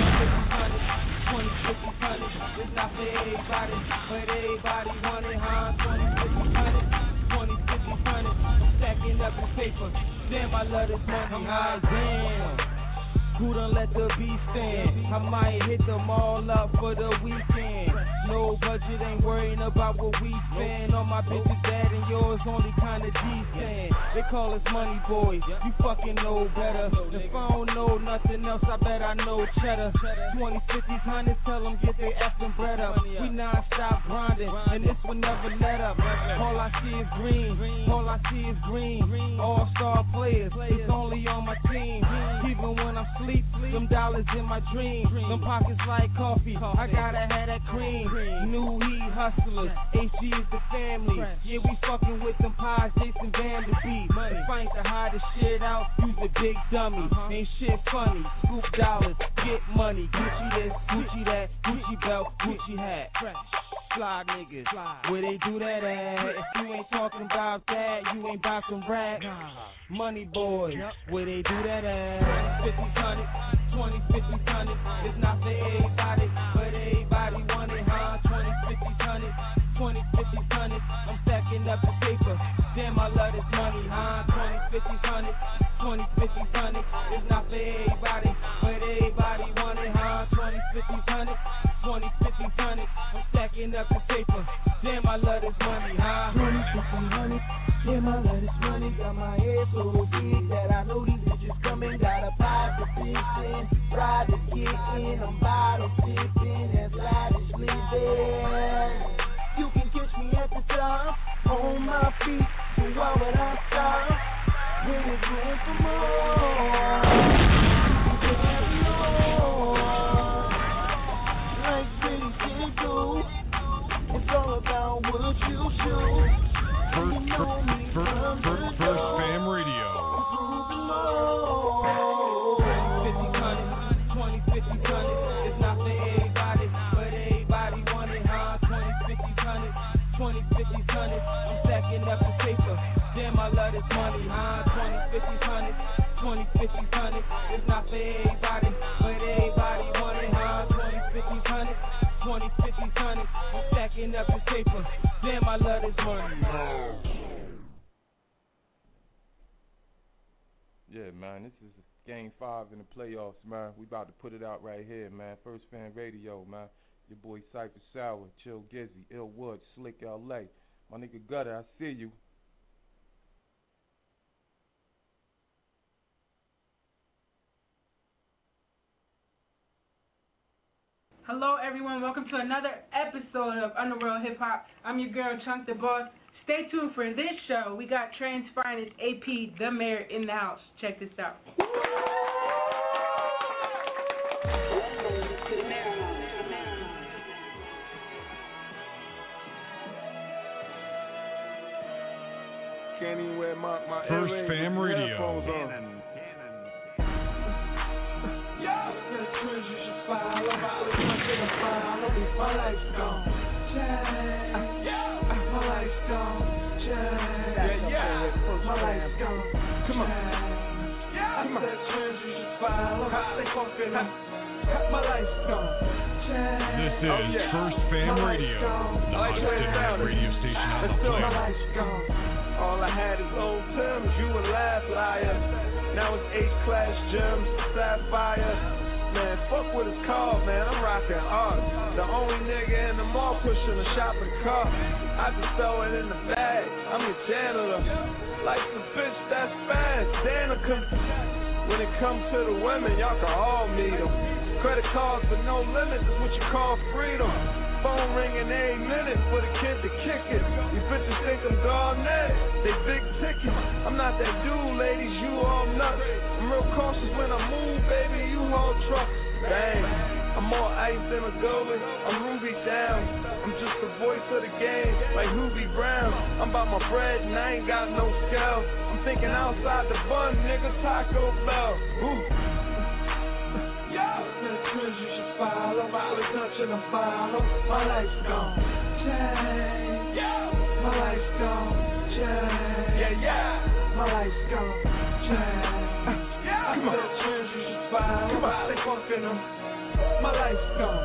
50, 100. It's not for everybody, but everybody want it, huh? 20, 50, 100, 20, 50, 100. I'm stacking up the paper. Damn, I love this money. I'm high, damn. Who done let the beat stand? I might hit them all up for the weekend. No budget, ain't worrying about what we spend. On my bitches bad and yours only kinda decent. They call us money boys, you fucking know better. If I don't know nothing else, I bet I know cheddar. 20, 50s, 100s, tell them get their effing bread up. We non-stop grinding, and this will never let up. All I see is green, all I see is green. All-star players, it's only on my team. Even when I'm sleep, them dollars in my dream. Them pockets like coffee, I gotta have that cream. New Heat hustlers, HG is the family. Yeah, we fucking with them pies, Jason Vanderbeek. If I ain't the hottest shit out, use a big dummy. Ain't shit funny, scoop dollars, get money. Gucci this, Gucci that, Gucci belt, Gucci hat. Fly niggas, where they do that at? If you ain't talking about that, you ain't about some rap. Money boys, where they do that at? 50, 100, 20, 50, 100. It's not for everybody, but everybody want it, huh? 20, 50, 100, 20, 50, 100. I'm stacking up the paper. Damn, I love this money, huh? 20, 50, 100, 20, 50, 100. It's not for everybody, but everybody want it, huh? 20, 50, 100, 20, 50, 100. I'm stacking up the paper. Damn, I love this money, huh? 20, 50, 100. Damn, I love this money. Got my head so big that I know these bitches coming. Got a pot to fish in, ride to get in. I'm bottle sipping and lavish living. You can catch me at the top, on my feet. So why would I stop? When it's room for more. You can have more. Like really can do. It's all about what you choose. First Fam Radio. 20, 50, 100. It's not for everybody, but everybody want it, huh? 20, 50, 100, 20, 50, 100. I'm stacking up the paper. Damn, I love this money, huh? 20, 50, 100, 20, 50, 100. It's not for everybody, but everybody want it, huh? 20, 50, 100, 20, 50, 100. I'm stacking up the paper. Damn, I love this money. Yeah, man, this is Game 5 in the playoffs, man. We about to put it out right here, man. First Fan Radio, man. Your boy Cypher Sour, Chill Gizzy, Illwood, Slick LA. My nigga Gutter, I see you. Hello, everyone. Welcome to another episode of Underworld Hip Hop. I'm your girl, Chunk the Boss. Stay tuned for this show. We got Trans Finest AP, the mayor, in the house. Check this out. can't even wear my First earrings Fam with Radio. headphones on. My life's gone. My life's gone. My life's gone. Come on. Come on. Trends you should follow. Stay fucking up. My life's gone. This is First Fam Radio, the hottest internet radio station on the planet. All I had is old Timbs, you a laugh liar. Now it's H-Class Gems, Sapphire. Man, fuck what it's called, man, I'm rocking art. The only nigga in the mall pushing a shopping cart. I just throw it in the bag, I'm your janitor. Life's a bitch, that's fast, Danica. When it comes to the women, y'all can all meet them. Credit cards for no limit is what you call freedom. Phone ringing every minute for the kid to kick it. You bitches think I'm Garnett, they big ticket. I'm not that dude, ladies, you all nuts. I'm real cautious when I move, baby, you haul trucks. Bang, I'm more ice than a goalie, I'm Ruby down. I'm just the voice of the game, like Hubie Brown. I'm about my bread and I ain't got no scale. I'm thinking outside the bun, nigga, Taco Bell. Ooh. You should follow, touching a follow. My life's gone. My life's gone. My life's gone. Come on. Trends you should follow. Stay fucking them. My life's gone.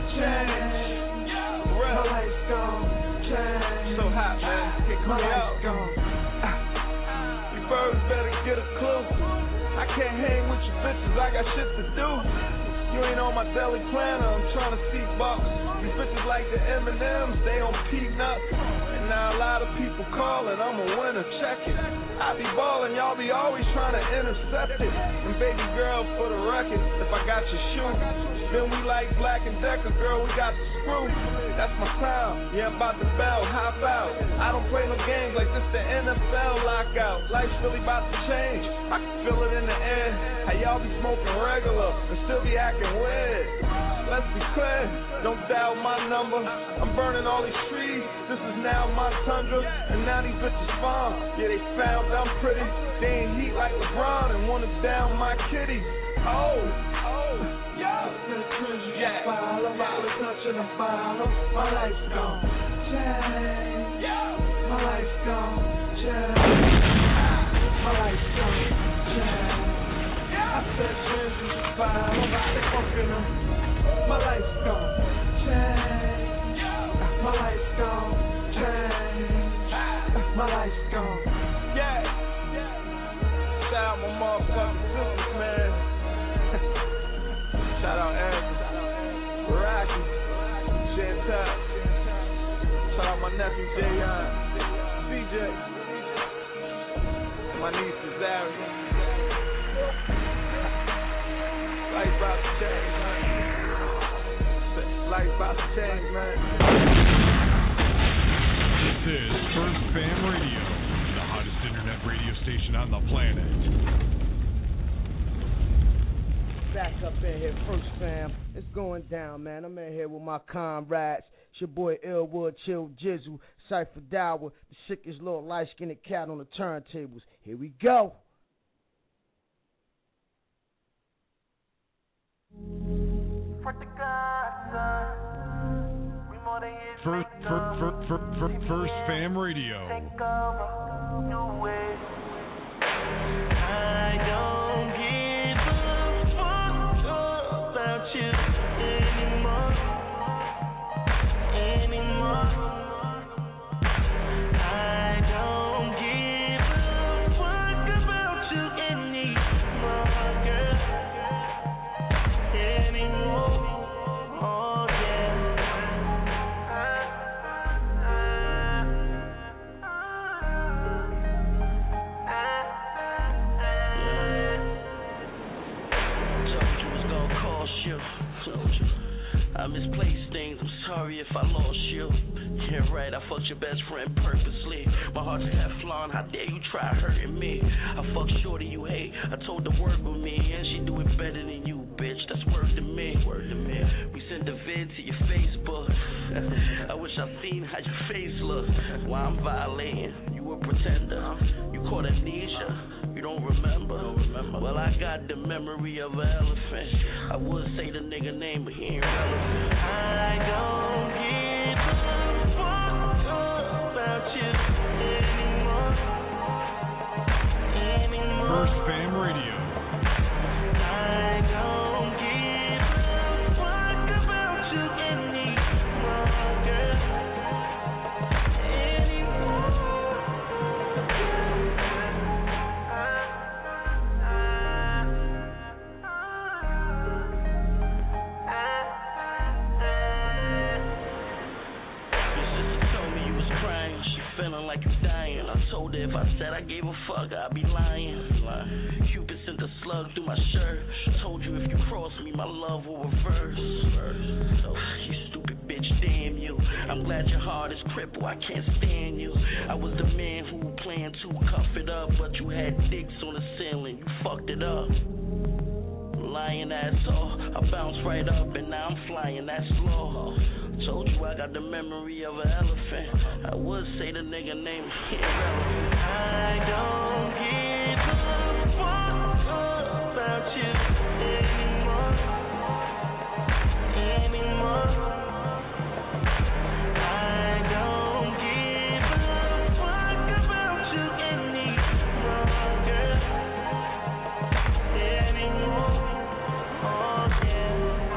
My life's gone. So hot, man. My life's gone. You birds better get a clue. I can't hang with you bitches, I got shit to do. You ain't on my daily planner, I'm trying to see bucks. These bitches like the M&M's, they on peanuts. And now a lot of people calling, I'm a winner, check it. I be ballin', y'all be always trying to intercept it. And baby girl, for the record, if I got your shoe, then we like Black & Decker, girl, we got the screw. That's my sound, yeah, I'm about to bell, hop out. I don't play no games like this, the NFL lockout. Life's really about to change, I can feel it in the air. How y'all be smoking regular and still be acting weird. Let's be clear, don't dial my number. I'm burning all these trees, this is now my tundra. And now these bitches farm, yeah, they found I'm pretty. They ain't heat like LeBron and wanna down my kitty. Follow, touching a follow. My life's gone. My life's gone. My life's gone. I said trends you should follow. Stay fucking them. My life's gone. My life's gone. My life's gone. Shout out my motherfucking sisters, man. Shout out Erica, Rocky, Chantel. Shout out my nephew Jayon, CJ, my niece Zaria. Life about to change, man. Life about to change, man. This is First Fam Radio, the hottest internet radio station on the planet. Back up in here, First Fam. It's going down, man. I'm in here with my comrades. It's your boy Illwood, Chill Jizzle, Cypher Dower, the sickest little light-skinned cat on the turntables. Here we go. First Fam Radio. I don't give a fuck about you anymore. I don't give a fuck about you anymore, girl. Anymore. Oh yeah. I misplaced things, I'm sorry if I lost you. Yeah, right, I fucked your best friend purposely. My heart's Teflon, how dare you try hurting me? I fucked shorty you hate, I told her work with me, and she do it better than you, bitch, that's word to me. We send a vid to your Facebook. I wish I seen how your face look. Why I'm violating, you a pretender. remember. Well, I got the memory of an elephant. I would say the nigga name, but he ain't relevant. I don't give a fuck about you anymore. First Fam Radio. If I said I gave a fuck, I'd be lying. Cupid sent a slug through my shirt. Told you if you cross me, my love will reverse. So, you stupid bitch, damn you. I'm glad your heart is crippled, I can't stand you. I was the man who planned to cuff it up, but you had dicks on the ceiling, you fucked it up. Lying asshole, I bounced right up and now I'm flying that slow. Told you I got the memory of an elephant. I would say the nigga name irrelevant. I don't give a fuck about you anymore. I don't give a fuck about you anymore, girl. Anymore. Oh, yeah.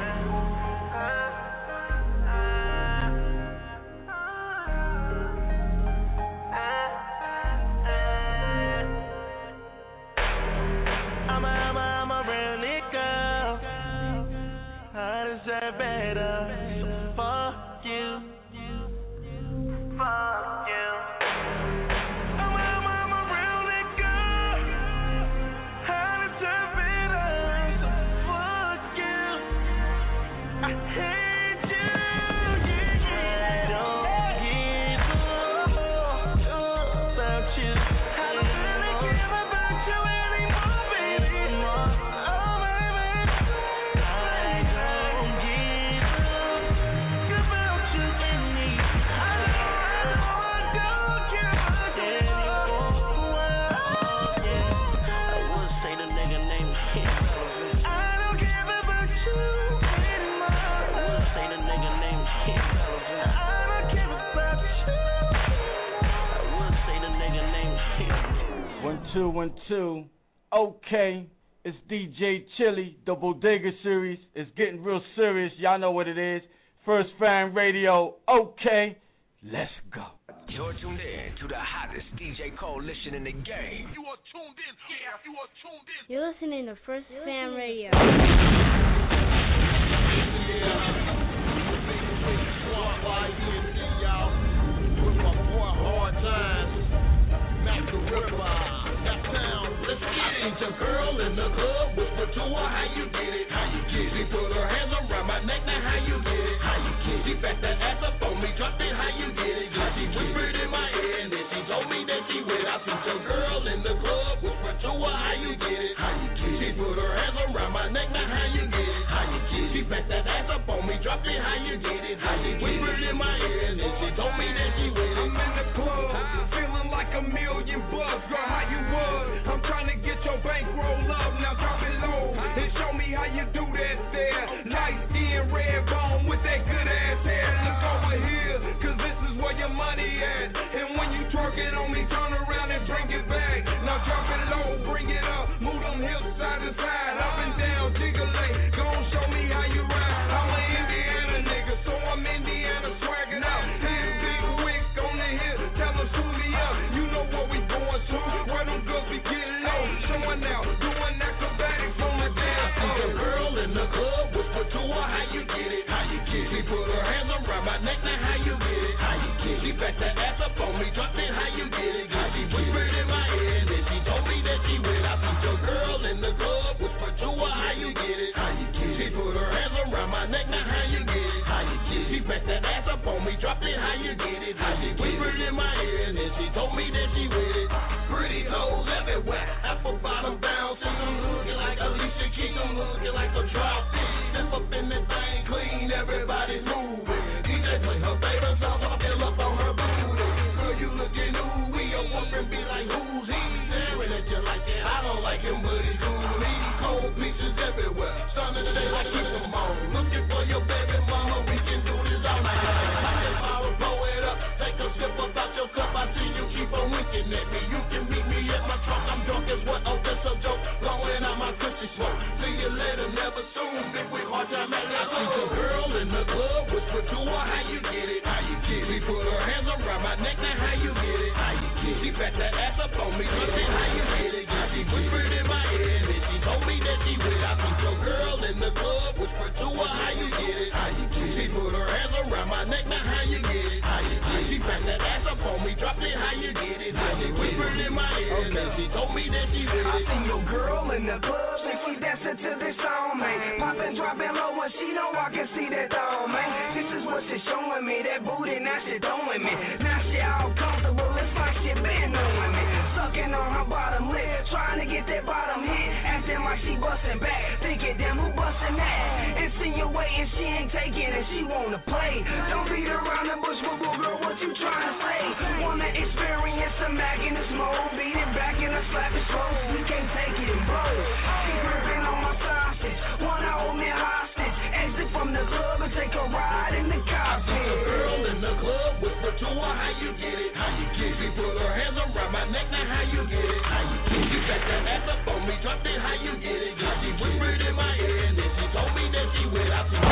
Better, so fuck you, fuck you. I'm a real nigga. I deserve better, so fuck you. I hate you, yeah. I don't give a fuck about you. I don't really care about you anymore, baby. Oh, baby. One, two. Okay, it's DJ Chili, the Bodega series. It's getting real serious. Y'all know what it is. First Fam Radio. Okay, let's go. You're tuned in to the hottest DJ coalition in the game. You are tuned in. Yeah, you are tuned in. You're listening to First Fam Radio. With my boy Hard Times, Mac the Ripper. Let's get it. Ain't your girl in the club, whisper to her how you get it, how you get it. She put her hands around my neck, now how you get it, how you get it. She backed that ass up on me, dropped it, how you get it. She whispered in my ear and then she told me that she wet. I see your girl in the club, whisper to her how you get it, how you get it. She put her hands around my neck, now how you get it, how you get it. She backed that ass up on me, dropped it, how you get it, how you get it. Whispered in my ear and then she told me that she wet. I'm in the club, feeling like $1 million bucks, girl, how you was. I'm trying to get your bankroll up, now drop it low and show me how you do that there. Light skin, red bone with that good ass hair. Look over here, cause this is where your money at. And when you twerk it on me, turn around and bring it back. Now drop it low, bring it up, move them hips side to side, up and down, jiggle it. Go on, show me how you ride. I'm an Indiana nigga, so I'm Indiana swagging out. Here's Big Wick on the hip, tell them shoot me up. You know what we going to, where them girls be getting low. Showing out, doing acrobatics on the dance floor. I see a girl in the club, whisper to her how you get it, how you get it. She put her hands around my neck, now how you get it, how you get it. She backed that ass up on me, dropped it, how you get it. She whispered in my ear and then she told me that she wet. I see your girl in the club, whisper to her how you get it, how you get it. She put her hands around my neck, now how you get it, how you get it. She backed that ass up on me, dropped it, how you get it, how you get it. Whispered in my ear and then she told me that she with it. Pretty toes everywhere, apple bottom down, see them looking like Alicia Keys, them looking like a drop fish. Step up in this thing clean, everybody's moving. DJ play her favorite song, so I feel up on her booty. Girl, you looking ooh, we your boyfriend be like, who's he? Staring at you like that. I don't like him, but he's cool. Eating cold pieces everywhere. Starting the day like keep them on. Looking for your baby mama, we can do this all night. Like that power, blow it up. Take a sip about your cup. I see you keep on winking at me. You can meet me at my trunk. I'm drunk as what? Oh, that's a joke. Blowing out my cushy smoke. See you later, never soon. Big with hard time at that. I see the girl in the club. Whisper to her, how you get it? How you get it? She put her hands around my neck. Now how you get it? How you get it? She backed her ass up on me. Listen, how you get it? She whispered in my ear and she told me that she would. I see your girl in the club. Whisper to her, how you get it? How you get it? She put her hands around my neck. Now how you get it? How you get it? She backed that ass up on me. Dropped it, how you get it? How you whispered in my ear and she told me that she would. I see your girl in the club and she dancing to this song, man. Popping, dropping low when she know I can see that thong, man. This is what she's showing me, that booty, now she throwing me. Now she all comfortable, it's like she been knowing me. Sucking on her bottom lip, trying to get that bottom hit. Acting like she busting back, thinking damn who busting that. Insinuating she ain't taking it, she wanna play. Don't beat around the bush, boo boo girl, what you trying to say? Wanna experience some Mac in this mode, beat it back and a slap it slow. We can't take it in blows. She gripping on my sausage, wanna hold me hostage. Exit from the club and take a ride in the cockpit. I see the girl in the club, whisper to her, how you get it? How you get it? She put her hands around my neck, now how you get it? How you get it? She backed that ass up on me, dropped it, how you get it? She whispered in my ear and then she told me that she would. I see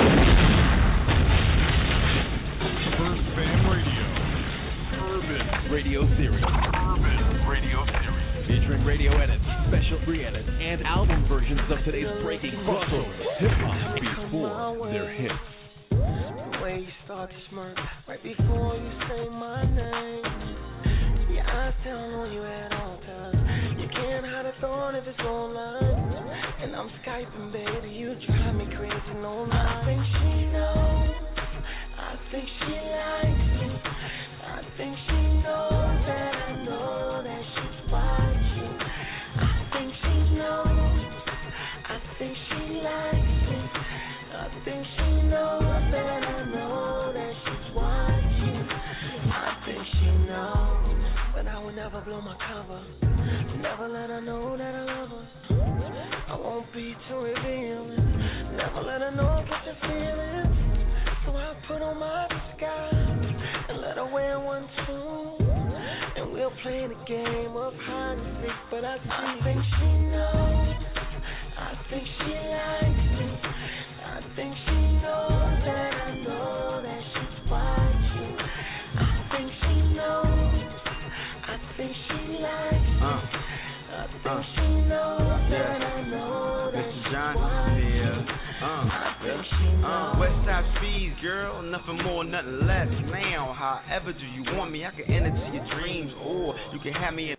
First Fam Radio. Urban Radio Series. Urban Radio Series. Featuring radio edits, special re-edits, and album versions of today's breaking crossover hip-hop before their hits. The way you start to smirk right before you say my name. Your eyes tell on you at all times. You can't hide a thought if it's online. And I'm Skyping, baby, you drive me crazy, no lie. I think she knows, I think she likes me. I think she knows that I know that she's watching. I think she knows, I think she likes me. I think she knows that I know that she's watching. I think she knows, but I will never blow my cover. Never let her know that I love her. I won't be too revealing. Never let her know what you're feeling. So I put on my disguise and let her wear one too. And we'll play the game of hide and seek. But I think she knows, I think she likes me. I think she knows that I know that she's watching. I think she knows, I think she likes me. I think she knows that I know that she's watching. I think she knows. Westside Speeds, girl, nothing more, nothing less. Now, however do you want me? I can enter to your dreams, or you can have me in